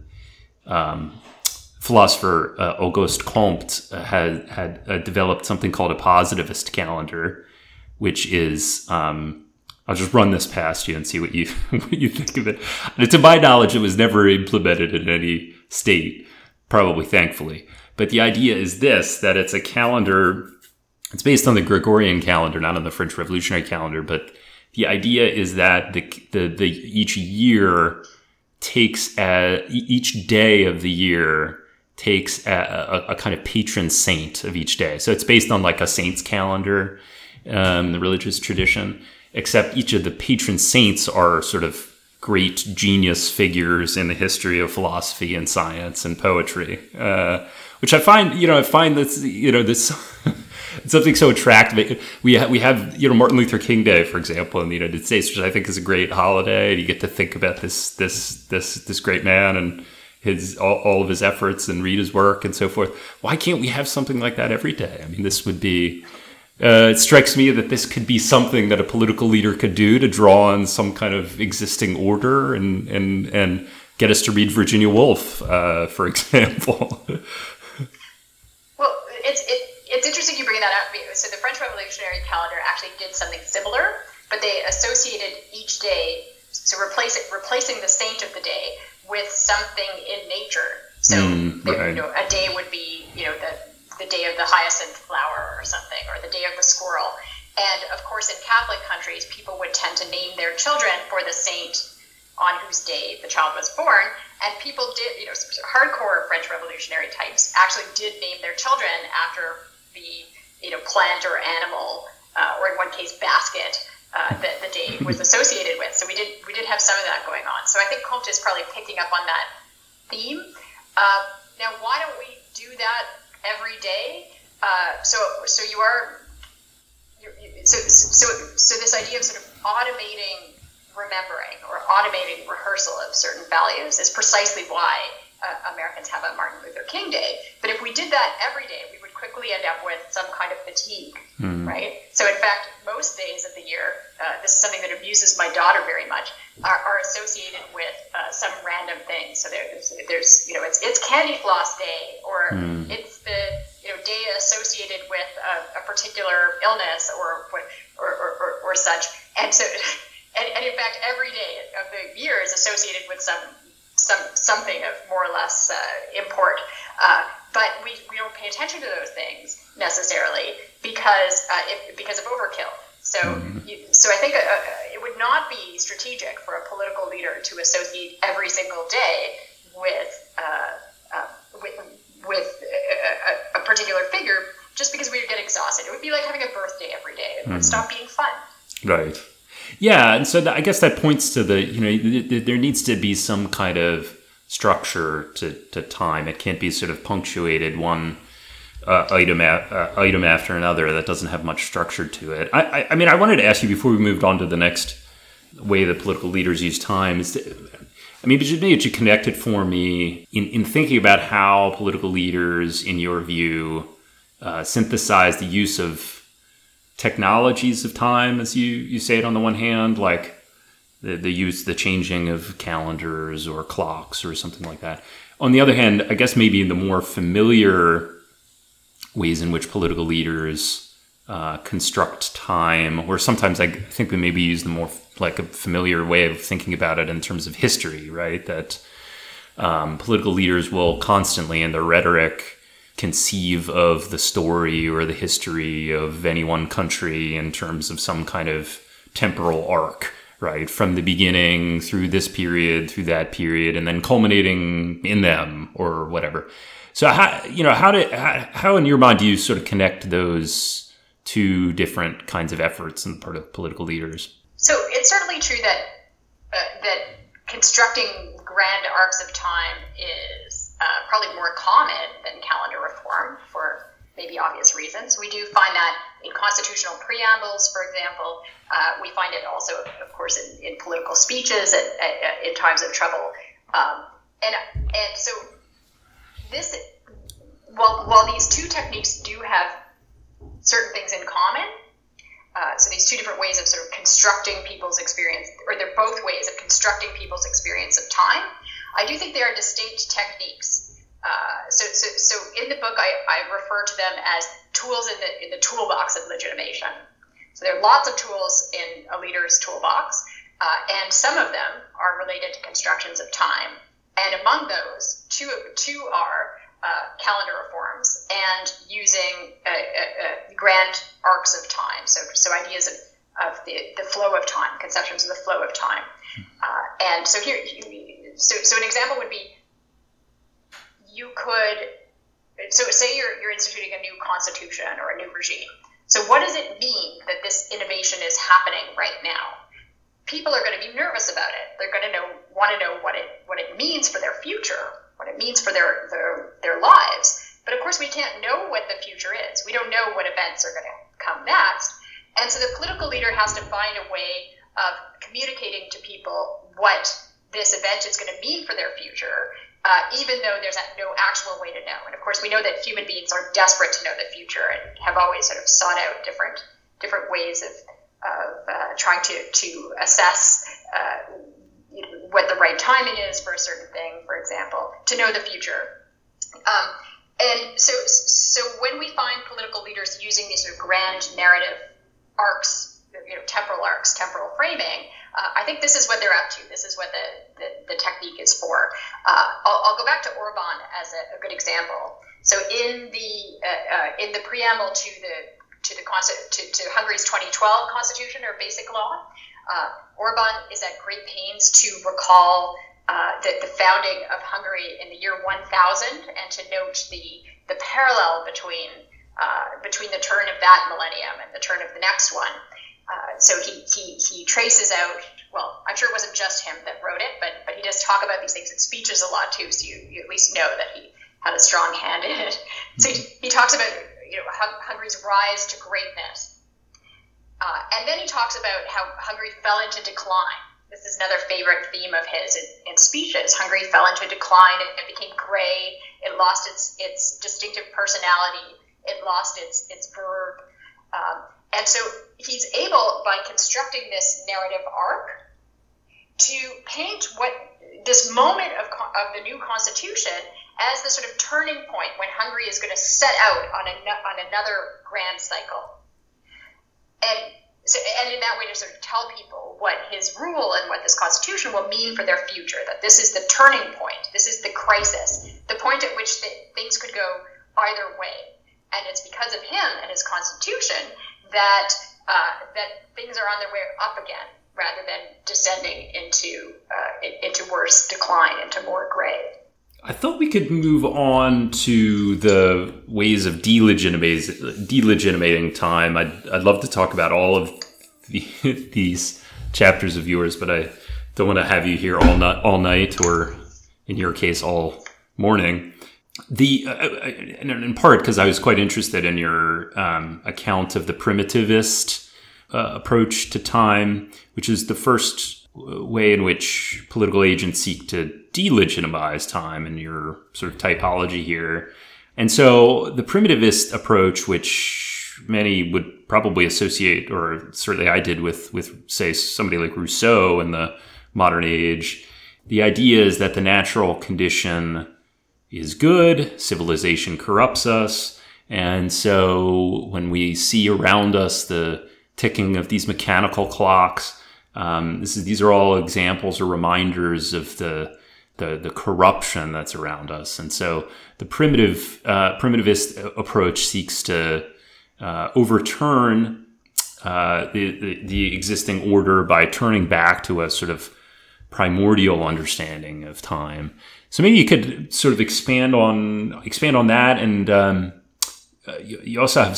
philosopher Auguste Comte had developed something called a positivist calendar, which is I'll just run this past you and see what you think of it. And to my knowledge, it was never implemented in any state, probably thankfully. But the idea is that it's a calendar. It's based on the Gregorian calendar, not on the French Revolutionary calendar. But the idea is that each year takes each day of the year takes a kind of patron saint of each day. So it's based on like a saint's calendar, the religious tradition, except each of the patron saints are sort of great genius figures in the history of philosophy and science and poetry, which I find this, this it's something so attractive. We have Martin Luther King Day, for example, in the United States, which I think is a great holiday. And you get to think about this great man and all of his efforts and read his work and so forth. Why can't we have something like that every day? I mean, this would be. It strikes me that this could be something that a political leader could do to draw on some kind of existing order and get us to read Virginia Woolf, for example. Well, it's interesting you bring that up. So the French Revolutionary calendar actually did something similar, but they associated each day, so replacing the saint of the day with something in nature. So right. A day would be the day of the hyacinth flower or something, or the day of the squirrel. And of course, in Catholic countries, people would tend to name their children for the saint on whose day the child was born. And people did, hardcore French Revolutionary types actually did name their children after the, plant or animal, or in one case, basket, the day was associated with. So we did have some of that going on. So I think Comte is probably picking up on that theme. Now, why don't we do that every day? So this idea of sort of automating remembering or automating rehearsal of certain values is precisely why Americans have a Martin Luther King Day. But if we did that every day, we would quickly end up with some kind of fatigue, right? So in fact, most days of the year, this is something that amuses my daughter very much, are associated with some random thing. So there's it's Candy Floss Day, or it's the day associated with a particular illness or such. And so, and in fact, every day of the year is associated with something of more or less import. But we don't pay attention to those things necessarily because of overkill. So I think it would not be strategic for a political leader to associate every single day with a particular figure just because we would get exhausted. It would be like having a birthday every day. It would stop being fun. Right. Yeah, and so I guess that points to there needs to be some kind of structure to time. It can't be sort of punctuated one item after another that doesn't have much structure to it. I mean, I wanted to ask you before we moved on to the next way that political leaders use time but you connect it for me in thinking about how political leaders, in your view, synthesize the use of technologies of time, as you say it on the one hand, like the changing of calendars or clocks or something like that. On the other hand, I guess maybe the more familiar ways in which political leaders construct time, or sometimes I think we maybe use the more like a familiar way of thinking about it in terms of history, right? That political leaders will constantly in their rhetoric conceive of the story or the history of any one country in terms of some kind of temporal arc, right? From the beginning through this period, through that period, and then culminating in them or whatever. So how in your mind do you sort of connect those two different kinds of efforts in part of political leaders? So it's certainly true that constructing grand arcs of time is probably more common than calendar reform for maybe obvious reasons. We do find that in constitutional preambles, for example. We find it also, of course, in political speeches in times of trouble. And so this, while these two techniques do have certain things in common, so these two different ways of sort of constructing people's experience, or they're both ways of constructing people's experience of time, I do think they are distinct techniques. So in the book, I refer to them as tools in the toolbox of legitimation. So there are lots of tools in a leader's toolbox, and some of them are related to constructions of time. And among those, two are calendar reforms and using grand arcs of time. So ideas of the flow of time, conceptions of the flow of time. And so here, so an example would be, you could, so say you're instituting a new constitution or a new regime. So what does it mean that this innovation is happening right now? People are going to be nervous about it. They're going to want to know what it means for their future, what it means for their lives. But of course, we can't know what the future is. We don't know what events are going to come next. And so the political leader has to find a way of communicating to people what this event is going to mean for their future, even though there's no actual way to know. And of course, we know that human beings are desperate to know the future and have always sort of sought out different ways of trying to assess what the right timing is for a certain thing, for example, to know the future. And so when we find political leaders using these sort of grand narrative arcs, temporal framing, I think this is what they're up to. This is what the technique is for. I'll go back to Orban as a good example. So in the preamble to Hungary's 2012 constitution or basic law, Orban is at great pains to recall the founding of Hungary in the year 1000 and to note the parallel between the turn of that millennium and the turn of the next one. So he traces out, well, I'm sure it wasn't just him that wrote it, but he does talk about these things in speeches a lot too, so you at least know that he had a strong hand in it. So he talks about Hungary's rise to greatness. And then he talks about how Hungary fell into decline. This is another favorite theme of his in speeches. Hungary fell into decline. It became gray. It lost its distinctive personality. It lost its verve. And so he's able, by constructing this narrative arc, to paint what this moment of the new constitution as the sort of turning point when Hungary is going to set out on another grand cycle. And in that way to sort of tell people what his rule and what this constitution will mean for their future, that this is the turning point, this is the crisis, the point at which things could go either way. And it's because of him and his constitution that things are on their way up again, rather than descending into worse decline, into more gray. I thought we could move on to the ways of delegitimating time. I'd love to talk about all of these chapters of yours, but I don't want to have you here all night, or in your case, all morning. In part because I was quite interested in your account of the primitivist approach to time, which is the first way in which political agents seek to delegitimize time in your sort of typology here. And so the primitivist approach, which many would probably associate, or certainly I did with say, somebody like Rousseau in the modern age, the idea is that the natural condition is good, civilization corrupts us, and so when we see around us the ticking of these mechanical clocks, these are all examples or reminders of the corruption that's around us. And so the primitivist approach seeks to overturn the existing order by turning back to a sort of primordial understanding of time. So maybe you could sort of expand on that, and you also have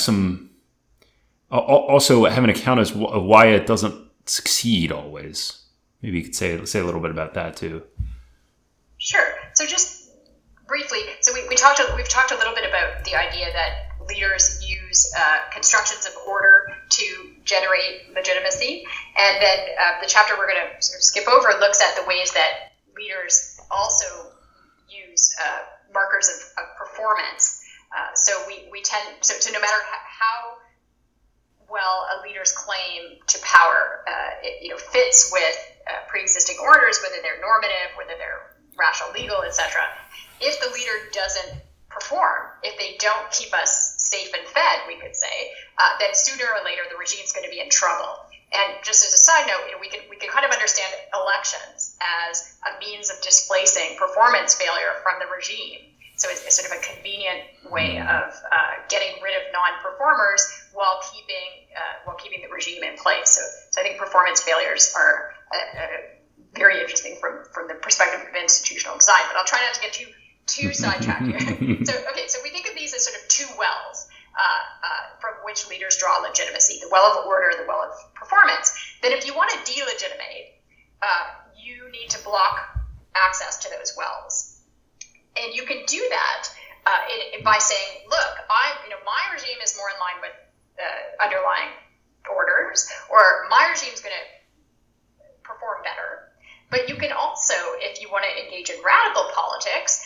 have an account of why it doesn't succeed always. Maybe you could say a little bit about that too. Sure. So just briefly, we've talked a little bit about the idea that leaders use constructions of order to generate legitimacy, and then the chapter we're going to sort of skip over looks at the ways that leaders also use markers of performance. So no matter how well a leader's claim to power fits with pre-existing orders, whether they're normative, whether they're rational, legal, etc. If the leader doesn't perform, if they don't keep us safe and fed, we could say, then sooner or later the regime's going to be in trouble. And just as a side note, we can kind of understand elections as a means of displacing performance failure from the regime. So it's sort of a convenient way of getting rid of non-performers while keeping the regime in place. So I think performance failures are very interesting from the perspective of institutional design. But I'll try not to get too sidetracked here. So we think of these as sort of two wells from which leaders draw legitimacy: the well of order, the well of performance. Then, if you want to delegitimate, you need to block access to those wells. And you can do that by saying, look, my regime is more in line with underlying orders, or my regime's going to perform better. But you can also, if you want to engage in radical politics,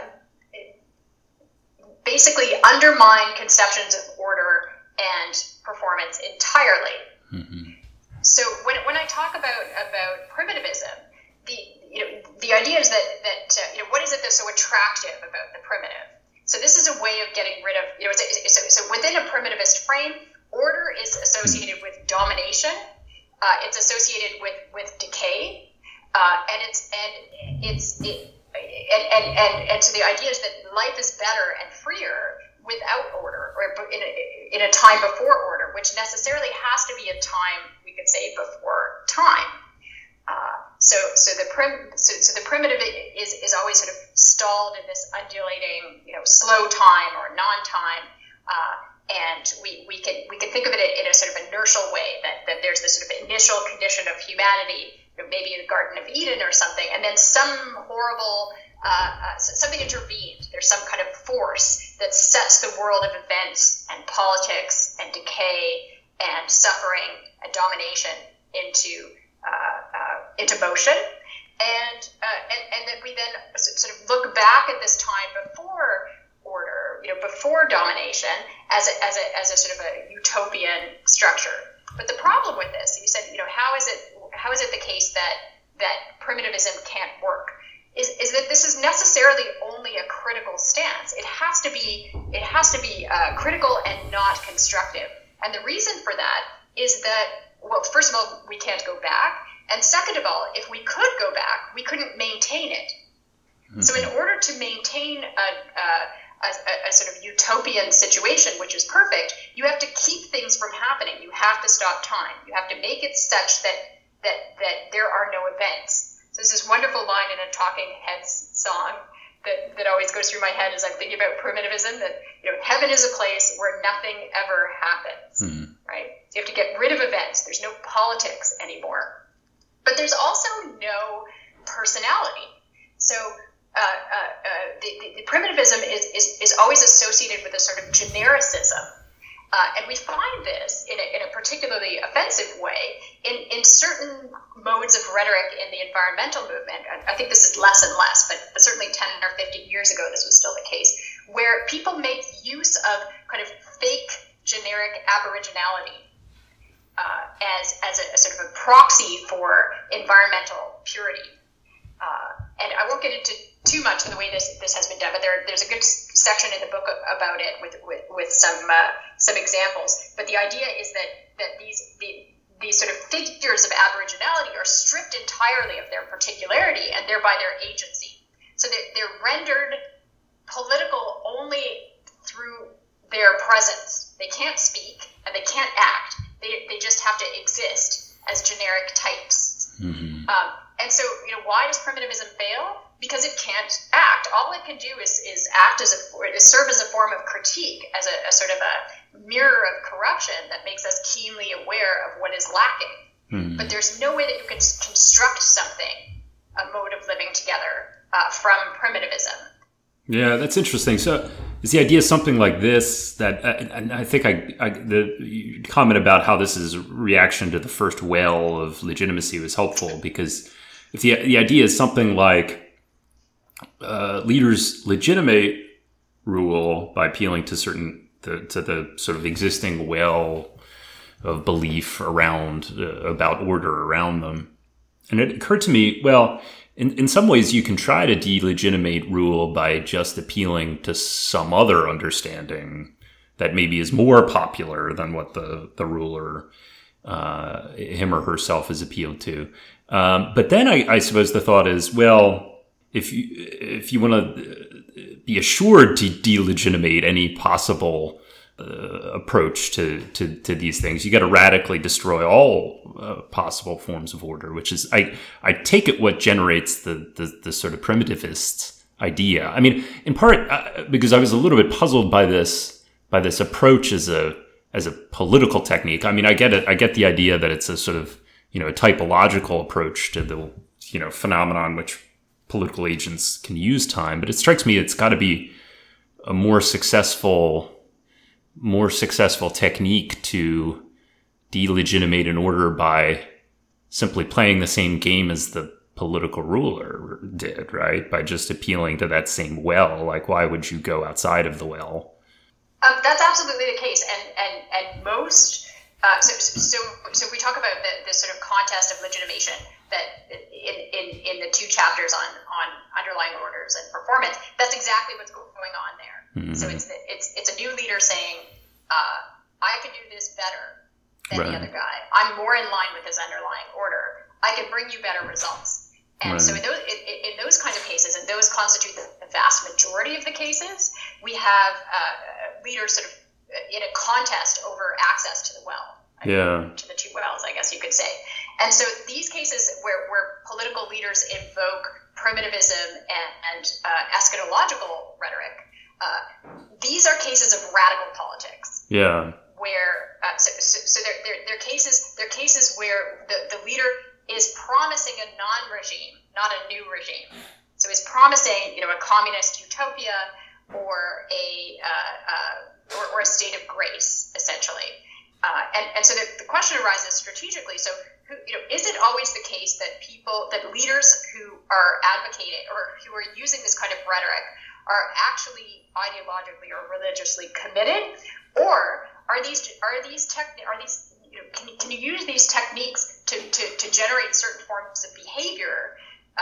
basically undermine conceptions of order and performance entirely. Mm-hmm. So when I talk about primitivism, the idea is that what is it that's so attractive about the primitive? So this is a way of getting rid of, so within a primitivist frame, order is associated with domination. It's associated with decay, and so the idea is that life is better and freer without order, or in a time before order, which necessarily has to be a time, we could say, before time. So the primitive is always sort of stalled in this undulating, slow time or non-time, and we can think of it in a sort of inertial way, that there's this sort of initial condition of humanity, maybe in the Garden of Eden or something, and then some horrible something intervened. There's some kind of force that sets the world of events and politics and decay and suffering and domination into motion, and that we then sort of look back at this time before order, before domination, as a sort of a utopian structure. But the problem with this, you said, how is it the case that primitivism can't work? Is that this is necessarily only a critical stance. It has to be critical and not constructive. And the reason for that is that, well, first of all, we can't go back, and second of all, if we could go back, we couldn't maintain it. Mm-hmm. So in order to maintain a sort of utopian situation, which is perfect, you have to keep things from happening. You have to stop time. You have to make it such that there are no events. So there's this wonderful line in a Talking Heads song that always goes through my head as I'm thinking about primitivism, that heaven is a place where nothing ever happens, right? So you have to get rid of events. There's no politics anymore. But there's also no personality. So the primitivism is always associated with a sort of genericism. And we find this in a particularly offensive way in certain modes of rhetoric in the environmental movement. I think this is less and less, but certainly 10 or 15 years ago, this was still the case, where people make use of kind of fake generic aboriginality as a sort of a proxy for environmental purity. And I won't get into too much of the way this has been done, but there's a good section in the book about it with some examples. But the idea is that these sort of figures of aboriginality are stripped entirely of their particularity and thereby their agency. So they're rendered political only through their presence. They can't speak and they can't act. They just have to exist as generic types. Mm-hmm. And so, why does primitivism fail? Because it can't act. All it can do is act serve as a form of critique, as a sort of a mirror of corruption that makes us keenly aware of what is lacking. Mm-hmm. But there's no way that you can construct something, a mode of living together, from primitivism. Yeah, that's interesting. So is the idea something like this, that and I think the comment about how this is a reaction to the first well of legitimacy was helpful, because if the idea is something like leaders legitimate rule by appealing to the sort of existing well of belief about order around them, and it occurred to me, well, in some ways, you can try to delegitimate rule by just appealing to some other understanding that maybe is more popular than what the ruler, him or herself, is appealed to. But then I suppose the thought is, well, if you want to be assured to delegitimate any possible approach to these things, you got to radically destroy all possible forms of order, which is I take it what generates the sort of primitivist idea. I mean, in part because I was a little bit puzzled by this approach as a political technique. I mean, I get it. I get the idea that it's a sort of a typological approach to the phenomenon which political agents can use time, but it strikes me it's got to be a more successful technique to delegitimate an order by simply playing the same game as the political ruler did, right? By just appealing to that same well. Like, why would you go outside of the well? That's absolutely the case, and most. So we talk about this sort of contest of legitimation that in the two chapters on underlying orders and performance. That's exactly what's going on there. Mm-hmm. So it's a new leader saying, I can do this better than the other guy. I'm more in line with his underlying order. I can bring you better results. And so in those kinds of cases, and those constitute the vast majority of the cases, we have leaders sort of in a contest over access to the well. To the two wells, I guess you could say. And so these cases where political leaders invoke primitivism and eschatological rhetoric, these are cases of radical politics. Yeah. Where so they're cases where the leader is promising a non-regime, not a new regime. So he's promising, a communist utopia or a state of grace, essentially. And so the question arises strategically. So, is it always the case that leaders who are advocating or who are using this kind of rhetoric are actually ideologically or religiously committed, or can you use these techniques to generate certain forms of behavior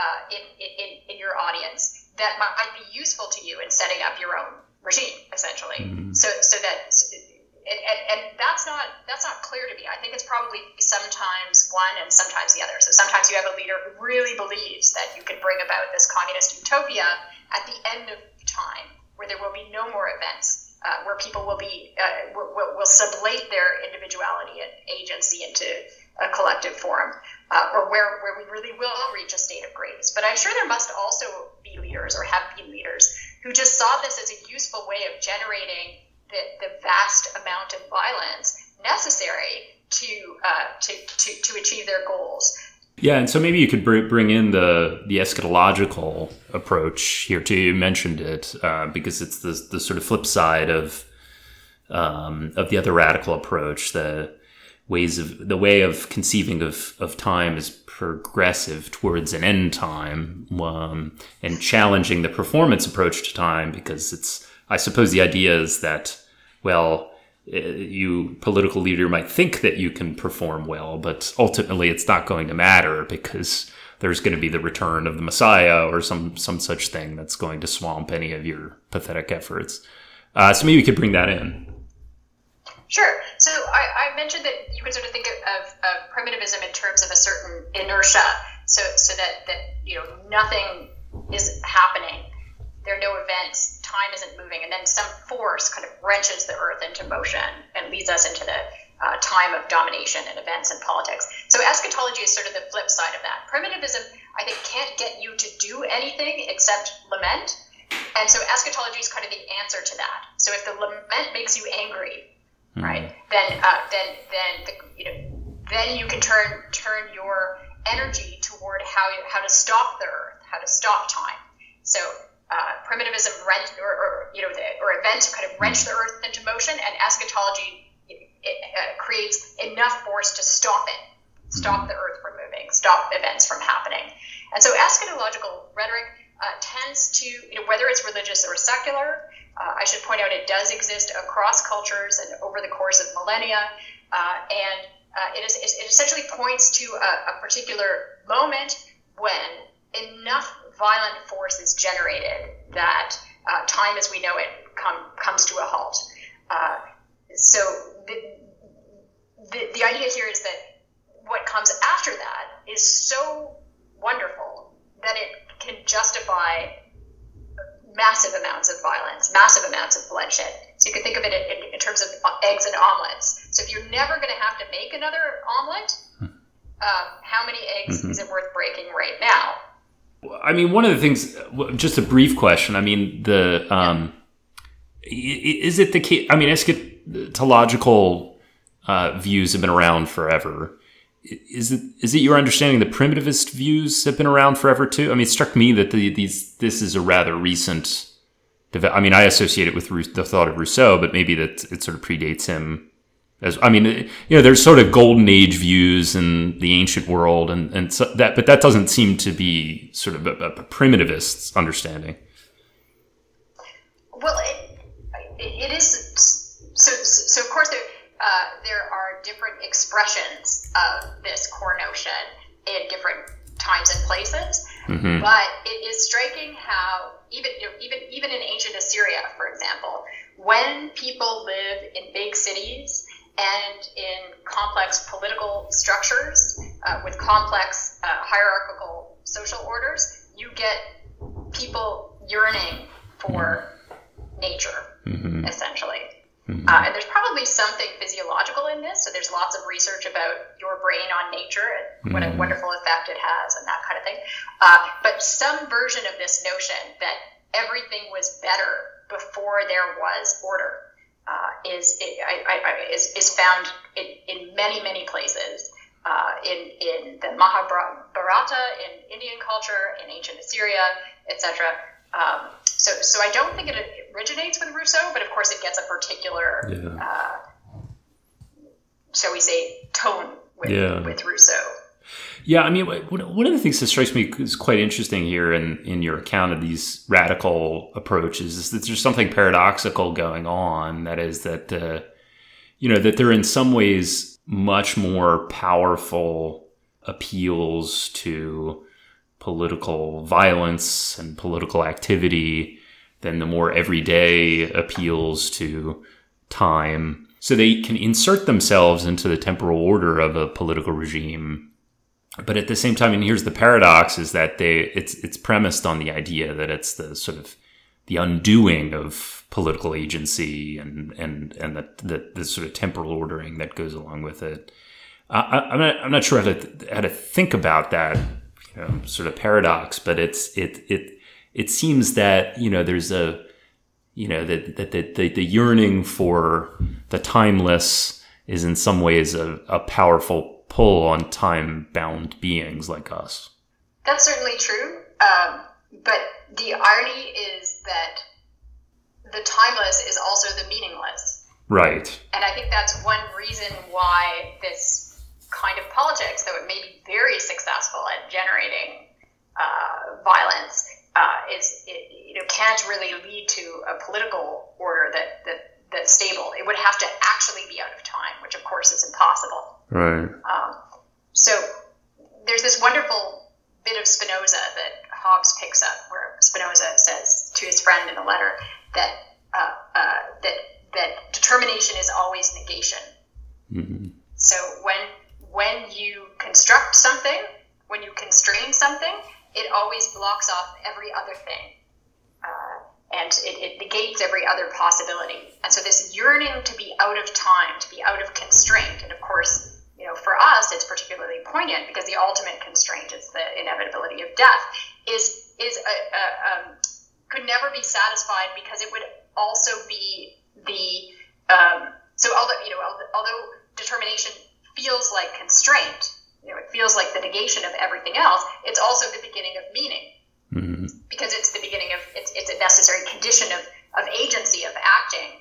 in your audience that might be useful to you in setting up your own regime, essentially? Mm-hmm. So that. And that's not clear to me. I think it's probably sometimes one and sometimes the other. So sometimes you have a leader who really believes that you can bring about this communist utopia at the end of time, where there will be no more events, where people will sublate their individuality and agency into a collective form, or where we really will reach a state of grace. But I'm sure there must also be leaders, or have been leaders, who just saw this as a useful way of generating the vast amount of violence necessary to achieve their goals. Yeah, and so maybe you could bring in the eschatological approach here too. You mentioned it because it's the sort of flip side of the other radical approach. The way of conceiving of time as progressive towards an end time, and challenging the performance approach to time, because I suppose the idea is that, well, you political leader might think that you can perform well, but ultimately it's not going to matter because there's going to be the return of the Messiah or some such thing that's going to swamp any of your pathetic efforts. So maybe we could bring that in. Sure. So I mentioned that you could sort of think of primitivism in terms of a certain inertia, so that nothing is happening. There are no events, time isn't moving, and then some force kind of wrenches the earth into motion and leads us into the time of domination and events and politics. So eschatology is sort of the flip side of that. Primitivism, I think, can't get you to do anything except lament, and so eschatology is kind of the answer to that. So if the lament makes you angry, right, then you can turn your energy toward how to stop the earth, how to stop time. So primitivism or events kind of wrench the earth into motion, and eschatology creates enough force to stop the earth from moving, stop events from happening. And so eschatological rhetoric tends to, whether it's religious or secular, I should point out it does exist across cultures and over the course of millennia, and it essentially points to a particular moment when enough violent force is generated that time as we know it comes to a halt. So the idea here is that what comes after that is so wonderful that it can justify massive amounts of violence, massive amounts of bloodshed. So you can think of it in terms of eggs and omelets. So if you're never going to have to make another omelet, how many eggs is it worth breaking right now? I mean, one of the things, just a brief question. I mean, is it the case? I mean, eschatological views have been around forever. Is it your understanding that primitivist views have been around forever too? I mean, it struck me that this is a rather recent. I mean, I associate it with the thought of Rousseau, but maybe that it sort of predates him. There's sort of golden age views in the ancient world, and so that, but that doesn't seem to be sort of a primitivist's understanding. Well, it is. So of course there are different expressions of this core notion in different times and places, but it is striking how even in ancient Assyria, for example, when people live in big cities and in complex political structures with complex hierarchical social orders, you get people yearning for nature, essentially. And there's probably something physiological in this. So there's lots of research about your brain on nature and what a wonderful effect it has and that kind of thing. But some version of this notion that everything was better before there was order is found in many places. In the Mahabharata, in Indian culture, in ancient Assyria, etc. So I don't think it originates with Rousseau, but of course it gets a particular, shall we say, tone with Rousseau. Yeah, I mean, one of the things that strikes me is quite interesting here in your account of these radical approaches is that there's something paradoxical going on. That is that, that they're in some ways much more powerful appeals to political violence and political activity than the more everyday appeals to time. So they can insert themselves into the temporal order of a political regime. But at the same time, and here's the paradox, is that it's premised on the idea that it's the sort of the undoing of political agency and the sort of temporal ordering that goes along with it. I'm not sure how to think about that sort of paradox, but it seems that there's a that the yearning for the timeless is in some ways a powerful pull on time-bound beings like us. That's certainly true, but the irony is that the timeless is also the meaningless. Right. And I think that's one reason why this kind of politics, though it may be very successful at generating violence, can't really lead to a political order that's stable. It would have to actually be out of time, which of course is impossible. Right. So there's this wonderful bit of Spinoza that Hobbes picks up, where Spinoza says to his friend in a letter that determination is always negation. Mm-hmm. So when you construct something, when you constrain something, it always blocks off every other thing. And it negates every other possibility. And so this yearning to be out of time, to be out of constraint, and of course, for us, it's particularly poignant because the ultimate constraint is the inevitability of death, could never be satisfied because it would also be although determination feels like constraint, it feels like the negation of everything else, it's also the beginning of meaning. Mm-hmm. Because it's the beginning of it's a necessary condition of agency, of acting,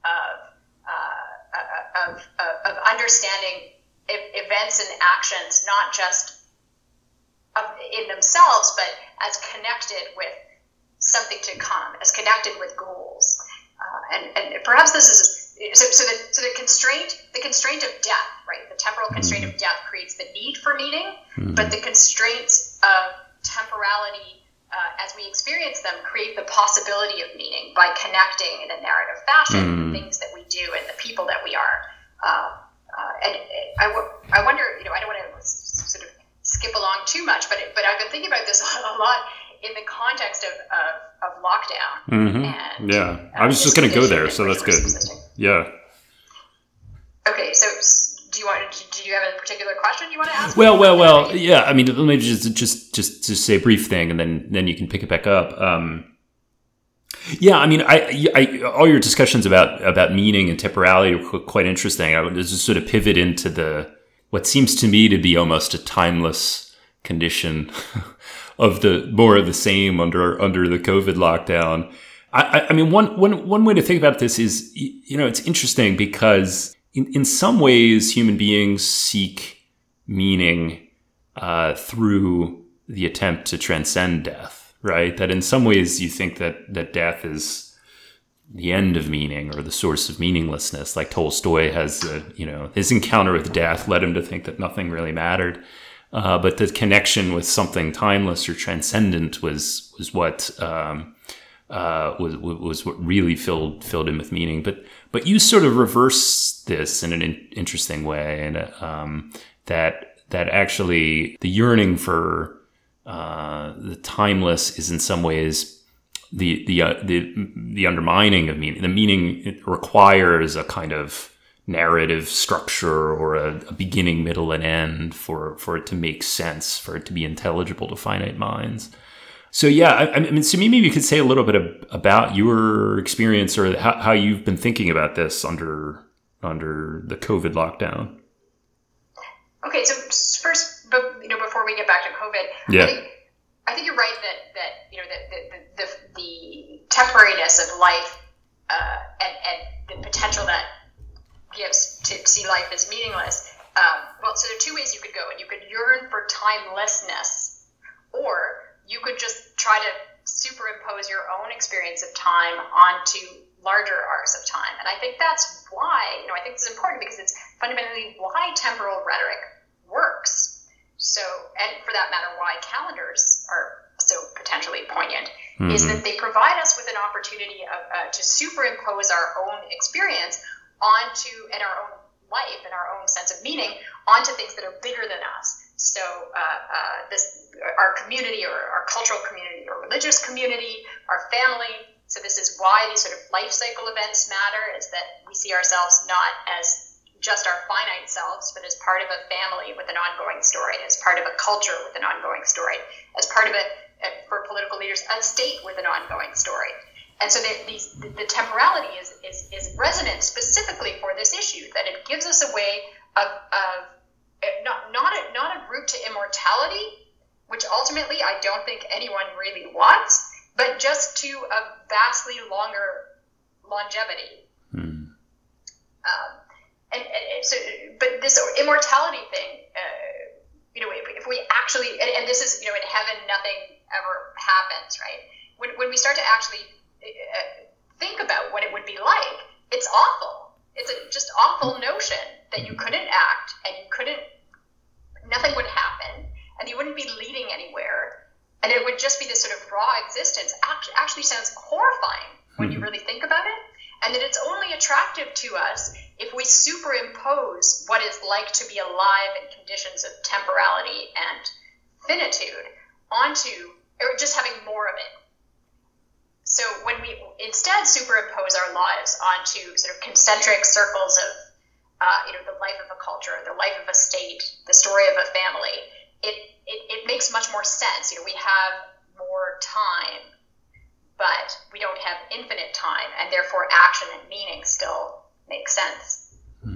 of understanding events and actions, not just in themselves, but as connected with something to come, as connected with goals. And perhaps this is so the constraint of death, right? The temporal constraint of death creates the need for meaning, but the constraints of temporality, as we experience them, create the possibility of meaning by connecting in a narrative fashion the things that we do and the people that we are. And I wonder, I don't want to sort of skip along too much, but I've been thinking about this a lot in the context of lockdown. Mm-hmm. And, I was just going to go there, so that's good. Yeah. Okay, so do you have a particular question you want to ask? Well. Yeah. I mean, let me just say a brief thing, and then you can pick it back up. Yeah, I mean, I all your discussions about meaning and temporality are quite interesting. I would just sort of pivot into what seems to me to be almost a timeless condition of the more of the same under the COVID lockdown. I mean, one way to think about this is, it's interesting because in some ways human beings seek meaning through the attempt to transcend death. Right? That in some ways you think that death is the end of meaning or the source of meaninglessness. Like Tolstoy has, his encounter with death led him to think that nothing really mattered. But the connection with something timeless or transcendent was what really filled him with meaning. But you sort of reverse this in an interesting way, and that actually the yearning for the timeless is in some ways the undermining of meaning. The meaning it requires a kind of narrative structure or a beginning, middle, and end for it to make sense, for it to be intelligible to finite minds. So yeah, I mean, so maybe you could say a little bit about your experience or how you've been thinking about this under the COVID lockdown. Okay, so first, before we get back to COVID, yeah. I think you're right that the temporariness of life and the potential that gives to see life as meaningless. So there are two ways you could go, and you could yearn for timelessness, or you could just try to superimpose your own experience of time onto larger arcs of time. And I think that's why, I think this is important because it's fundamentally why temporal rhetoric works. So, and for that matter, why calendars are so potentially poignant, is that they provide us with an opportunity to superimpose our own experience onto, and our own life and our own sense of meaning onto things that are bigger than us. So our community or our cultural community or religious community, our family. So this is why these sort of life cycle events matter, is that we see ourselves not as just our finite selves, but as part of a family with an ongoing story, as part of a culture with an ongoing story, as part of for political leaders, a state with an ongoing story. And so the temporality is resonant specifically for this issue, that it gives us a way of not a route to immortality, which ultimately I don't think anyone really wants, but just to a vastly longer longevity. But this immortality thing, if we actually, and this is, in heaven nothing ever happens, right? When we start to actually think about what it would be like, it's awful. It's a just awful notion that you couldn't act and nothing would happen, and you wouldn't be leading anywhere, and it would just be this sort of raw existence. Actually sounds horrifying when you really think about it, and that it's only attractive to us if we superimpose what it's like to be alive in conditions of temporality and finitude onto, or just having more of it. So when we instead superimpose our lives onto sort of concentric circles of, the life of a culture, the life of a state, the story of a family, it makes much more sense. We have more time, but we don't have infinite time, and therefore action and meaning still make sense.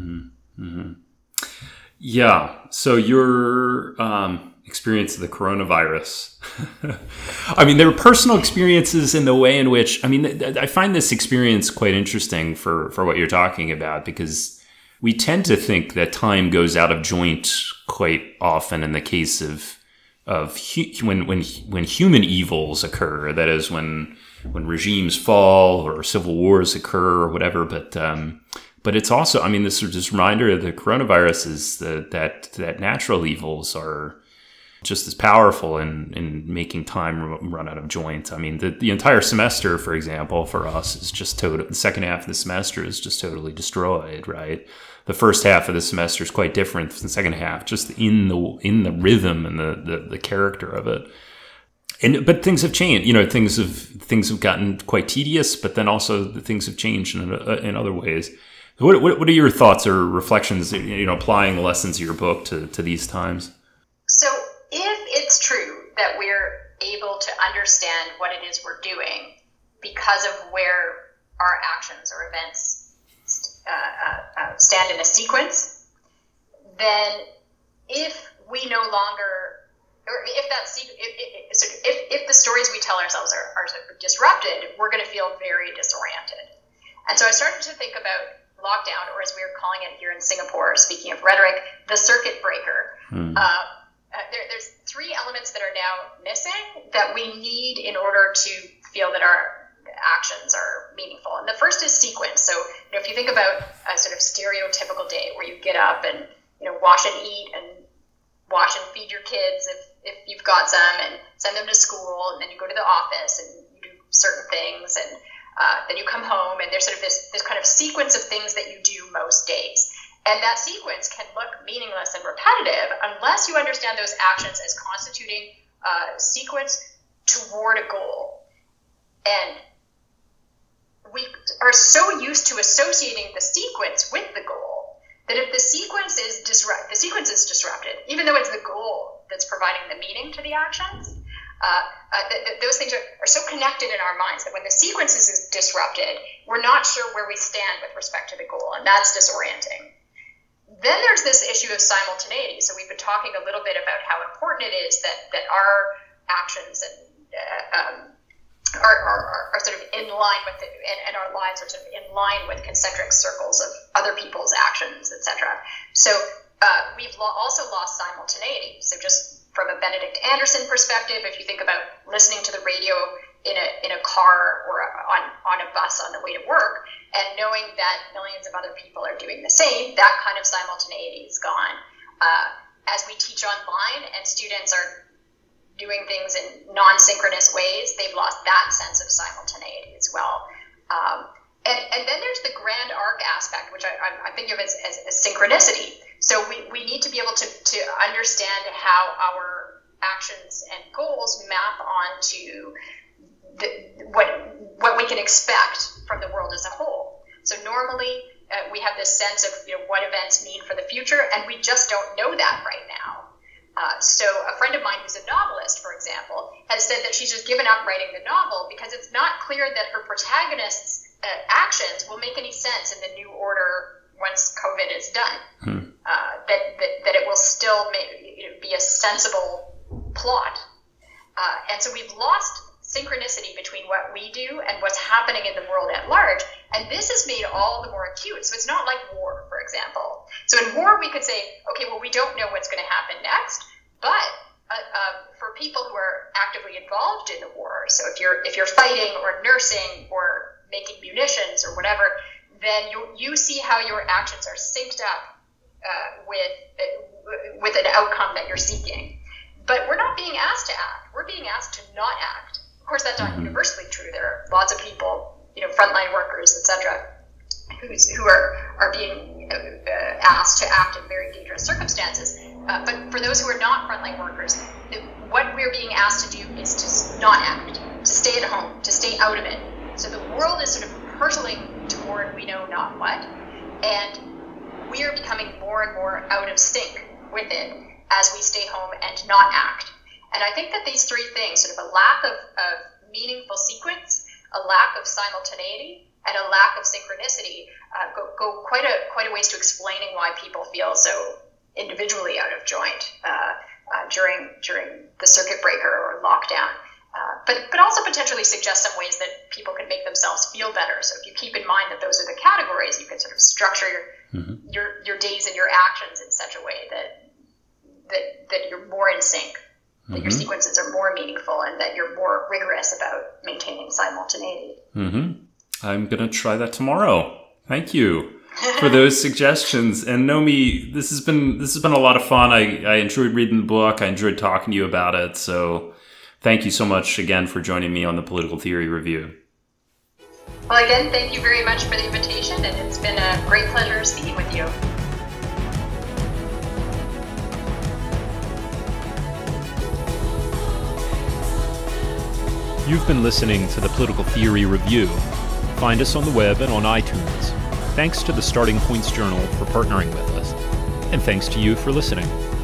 Yeah. So your experience of the coronavirus. I mean, there were personal experiences in the way in which, I find this experience quite interesting for what you're talking about, because we tend to think that time goes out of joint quite often in the case of when human evils occur. That is, when regimes fall or civil wars occur or whatever. But it's also, this reminder of the coronavirus is that natural evils are just as powerful in making time run out of joint. The entire semester, for example, for us is just total. The second half of the semester is just totally destroyed, right? The first half of the semester is quite different from the second half, just in the rhythm and the character of it. But things have changed. Things have gotten quite tedious, but then also the things have changed in other ways. What are your thoughts or reflections, applying the lessons of your book to these times? So if it's true that we're able to understand what it is we're doing because of where our actions or events stand in a sequence, then if we no longer, or if the stories we tell ourselves are sort of disrupted, we're going to feel very disoriented. And so I started to think about lockdown, or as we are calling it here in Singapore, speaking of rhetoric, the circuit breaker. There's three elements that are now missing that we need in order to feel that our actions are meaningful. And the first is sequence. So, if you think about a sort of stereotypical day where you get up and, wash and eat and wash and feed your kids if you've got some, and send them to school, and then you go to the office and you do certain things, and then you come home, and there's sort of this kind of sequence of things that you do most days. And that sequence can look meaningless and repetitive unless you understand those actions as constituting a sequence toward a goal. And we are so used to associating the sequence with the goal that if the sequence is disrupted, even though it's the goal that's providing the meaning to the actions, Those things are so connected in our minds that when the sequence is disrupted, we're not sure where we stand with respect to the goal, and that's disorienting. Then there's this issue of simultaneity. So we've been talking a little bit about how important it is that our actions are sort of in line with it, and our lives are sort of in line with concentric circles of other people's actions, etc. So we've also lost simultaneity. So just from a Benedict Anderson perspective, if you think about listening to the radio in a car or on a bus on the way to work, and knowing that millions of other people are doing the same, that kind of simultaneity is gone. As we teach online and students are doing things in non-synchronous ways, they've lost that sense of simultaneity as well. And then there's the grand arc aspect, which I think of as synchronicity. So we need to be able to understand how our actions and goals map onto what we can expect from the world as a whole. So normally we have this sense of what events mean for the future, and we just don't know that right now. So a friend of mine who's a novelist, for example, has said that she's just given up writing the novel because it's not clear that her protagonist's actions will make any sense in the new order once COVID is done. That it will still be a sensible plot. And so we've lost synchronicity between what we do and what's happening in the world at large. And this is made all the more acute. So it's not like war, for example. So in war, we could say, okay, well, we don't know what's going to happen next. But for people who are actively involved in the war, so if you're fighting or nursing or making munitions or whatever, then you see how your actions are synced up with an outcome that you're seeking. But we're not being asked to act. We're being asked to not act. Of course, that's not universally true. There are lots of people, frontline workers, etc., who are being asked to act in very dangerous circumstances. But for those who are not frontline workers, what we're being asked to do is to not act, to stay at home, to stay out of it. So the world is sort of hurtling toward we know not what, and we are becoming more and more out of sync with it as we stay home and not act. And I think that these three things, sort of a lack of meaningful sequence, a lack of simultaneity, and a lack of synchronicity, go quite a ways to explaining why people feel so individually out of joint during the circuit breaker or lockdown. But also potentially suggest some ways that people can make themselves feel better. So if you keep in mind that those are the categories, you can sort of structure your days and your actions in such a way that you're more in sync, that your sequences are more meaningful, and that you're more rigorous about maintaining simultaneity. I'm going to try that tomorrow. Thank you for those suggestions. And Nomi, this has been a lot of fun. I enjoyed reading the book. I enjoyed talking to you about it. So thank you so much again for joining me on the Political Theory Review. Well, again, thank you very much for the invitation, and it's been a great pleasure speaking with you. You've been listening to the Political Theory Review. Find us on the web and on iTunes. Thanks to the Starting Points Journal for partnering with us. And thanks to you for listening.